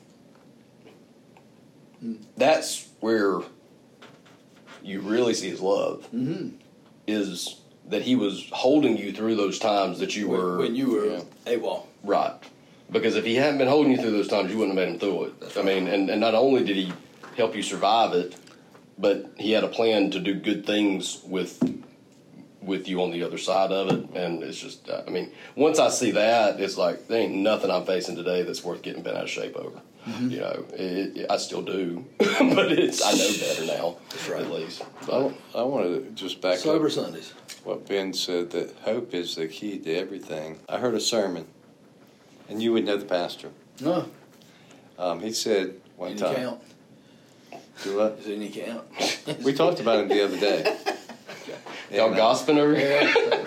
that's where you really see His love Mm-hmm. is that He was holding you through those times that you were When you were Yeah. AWOL. Right. Because if He hadn't been holding you through those times, you wouldn't have made Him through it. I mean, and, and not only did He help you survive it, but He had a plan to do good things with with you on the other side of it. And it's just, I mean, once I see that, it's like, there ain't nothing I'm facing today that's worth getting bent out of shape over. Mm-hmm. You know, it, it, I still do, but it's I know better now, right. at least. I, But, I want to just back Sober up Sundays. what Ben said, that hope is the key to everything. I heard a sermon, and you would know the pastor. No. Um, he said one Any time, count? do what? Is any count? We talked about him the other day. y'all And, uh, gossiping over here?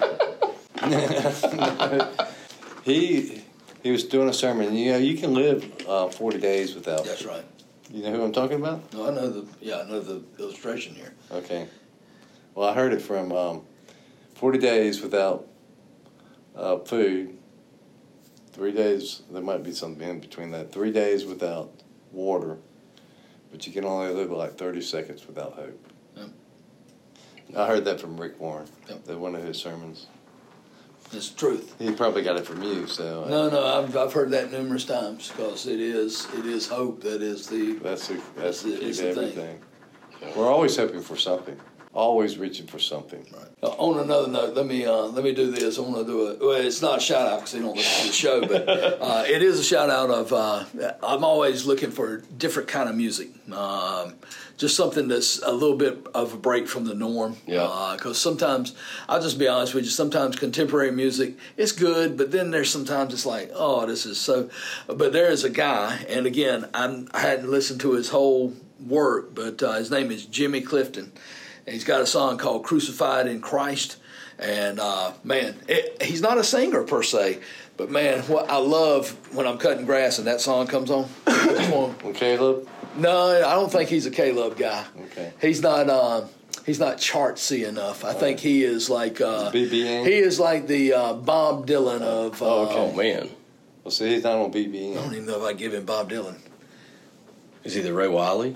He he was doing a sermon. And, you know, you can live uh, forty days without. That's right. You know who I'm talking about? No, I know the yeah, I know the illustration here. Okay. Well, I heard it from um, forty days without uh, food. Three days, there might be something in between that. Three days without water. But you can only live like thirty seconds without hope. Yep. I heard that from Rick Warren, Yep. that one of his sermons. It's the truth. He probably got it from you, so. uh, No, no, I've I've heard that numerous times because it is it is hope that is the That's the, that's the key It's to the thing. everything. We're always hoping for something. Always reaching for something. Right. Uh, on another note, let me uh, let me do this. I want to do a well. It's not a shout out because they don't listen to the show, but uh, it is a shout out of. Uh, I'm always looking for different kind of music, um, just something that's a little bit of a break from the norm. Yeah. Because sometimes I'll just be honest with you. Sometimes contemporary music is good, but then there's sometimes it's like, oh, this is so. But there is a guy, and again, I'm, I hadn't listened to his whole work, but uh, his name is Jimmy Clifton. And he's got a song called Crucified in Christ. And, uh, man, it, he's not a singer per se. But, man, what I love when I'm cutting grass and that song comes on. I just want- Well, Caleb? no, I don't think he's a K-Love guy. Okay. He's not uh, he's not chartsy enough. I think he is like uh, B B N? he is like the uh, Bob Dylan of uh, Oh, okay. Oh, man. Well, see, he's not on B B I don't N. even know if I give him Bob Dylan. Is he the Ray Wiley?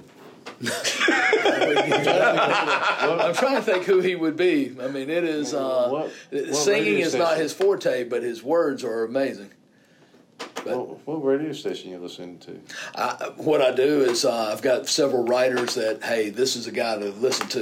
I'm trying to think who he would be. I mean, it is uh, What- what singing radio is not station? his forte, but his words are amazing. What, what radio station you listening to? I, what I do is uh, I've got several writers that hey, this is a guy to listen to.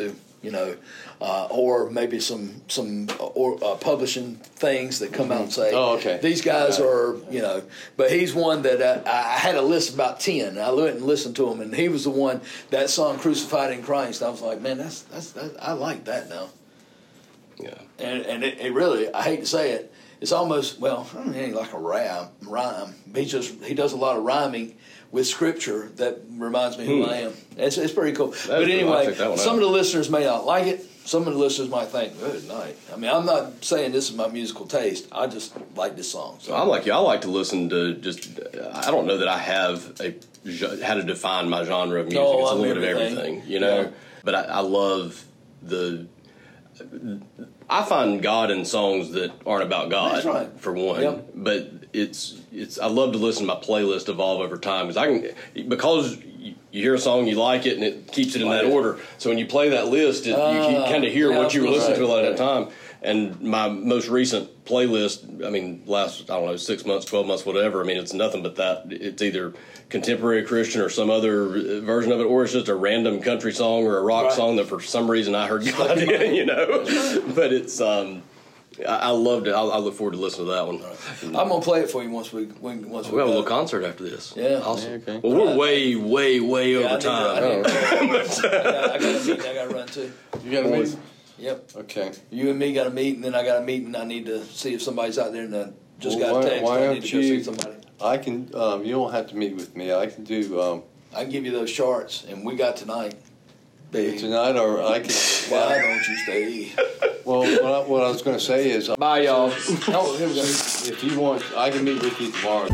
you know, uh, or maybe some some or uh, publishing things that come out and say, Oh, okay. these guys Right. are, you know. But he's one that uh, I had a list of about ten. I went and listened to him, and he was the one that song "Crucified in Christ." I was like, man, that's that's that, I like that now. Yeah. And and it, it really, I hate to say it, it's almost, well, I don't know, it ain't like a rhyme. Rhyme. He just he does a lot of rhyming with scripture that reminds me who Hmm. I am. It's it's pretty cool. That but is cool. I'll anyway, check that one some out. of the listeners may not like it. Some of the listeners might think, good night. I mean, I'm not saying this is my musical taste. I just like this song. So. I'm like you. I like to listen to just. I don't know that I have a ge- how to define my genre of music. No, it's a I'm little bit of everything. everything, you know. Yeah. But I, I love the. I find God in songs that aren't about God. That's right. For one, Yep. but it's it's. I love to listen to my playlist evolve over time because I can because. You you hear a song, you like it, and it keeps it in that Right. order. So when you play that list, it, you, you Ah, kind of hear yeah, what you were that's listening to a lot right. of that time. And my most recent playlist, I mean, last, I don't know, six months, twelve months, whatever. I mean, it's nothing but that. It's either contemporary Christian or some other version of it, or it's just a random country song or a rock Right. song that for some reason I heard God in, you know. But it's, um, I, I loved it. I, I look forward to listeing to that one. I'm gonna play it for you once we when, once we, We have a go. little concert after this. Yeah. Awesome. Yeah, okay. Well, we're way, way, way Yeah, I over need to- time. I, need to- I, got, I got a meeting I got to run to. You got a meeting? Yep. Okay. You and me got a meeting, then I got a meeting. I need to see if somebody's out there, and I just Well, got a why- text. why I need don't to go you- see somebody. I can. Um, you don't have to meet with me. I can do um, I can give you those charts, and we got tonight. Baby, tonight, or I can. why don't you stay? Well, what I, what I was going to say is, uh, Bye, y'all. Oh, here we go. if you want, I can meet with you tomorrow.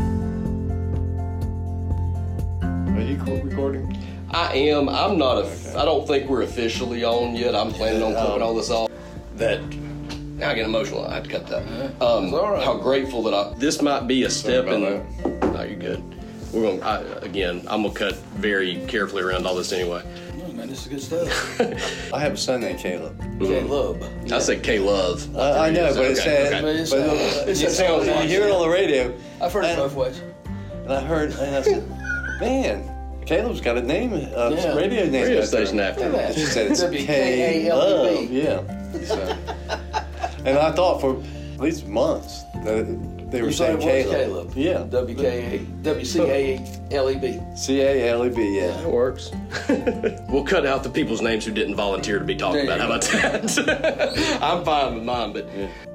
Are you co- recording? I am. I'm not. A, I don't think we're officially on yet. I'm planning on clipping all this off. That. Now I get emotional. I had to cut that. Um, It's all right. How grateful that I. This might be a step Sorry in. about No, you're good. We're gonna. I, again, I'm gonna cut very carefully around all this anyway. Oh, man, this is good stuff. I have a son named Caleb. Caleb. I said K Love. I, I know, but it said, Okay. but It's- it it's- sounds. You hear it on the radio, I've heard it and, both ways. and I heard, and I said, "Man, Caleb's got a name, uh, Yeah. radio name, Radio after station him." after. Look at that. She said it's W K K A L Love, E B. yeah. So, and I thought for at least months that they were You said saying it was Caleb. Caleb. Yeah. W K A W C A L E B. C A L E B. Yeah. That works. We'll cut out the people's names who didn't volunteer to be talked There you about. How about that? I'm fine with mine, but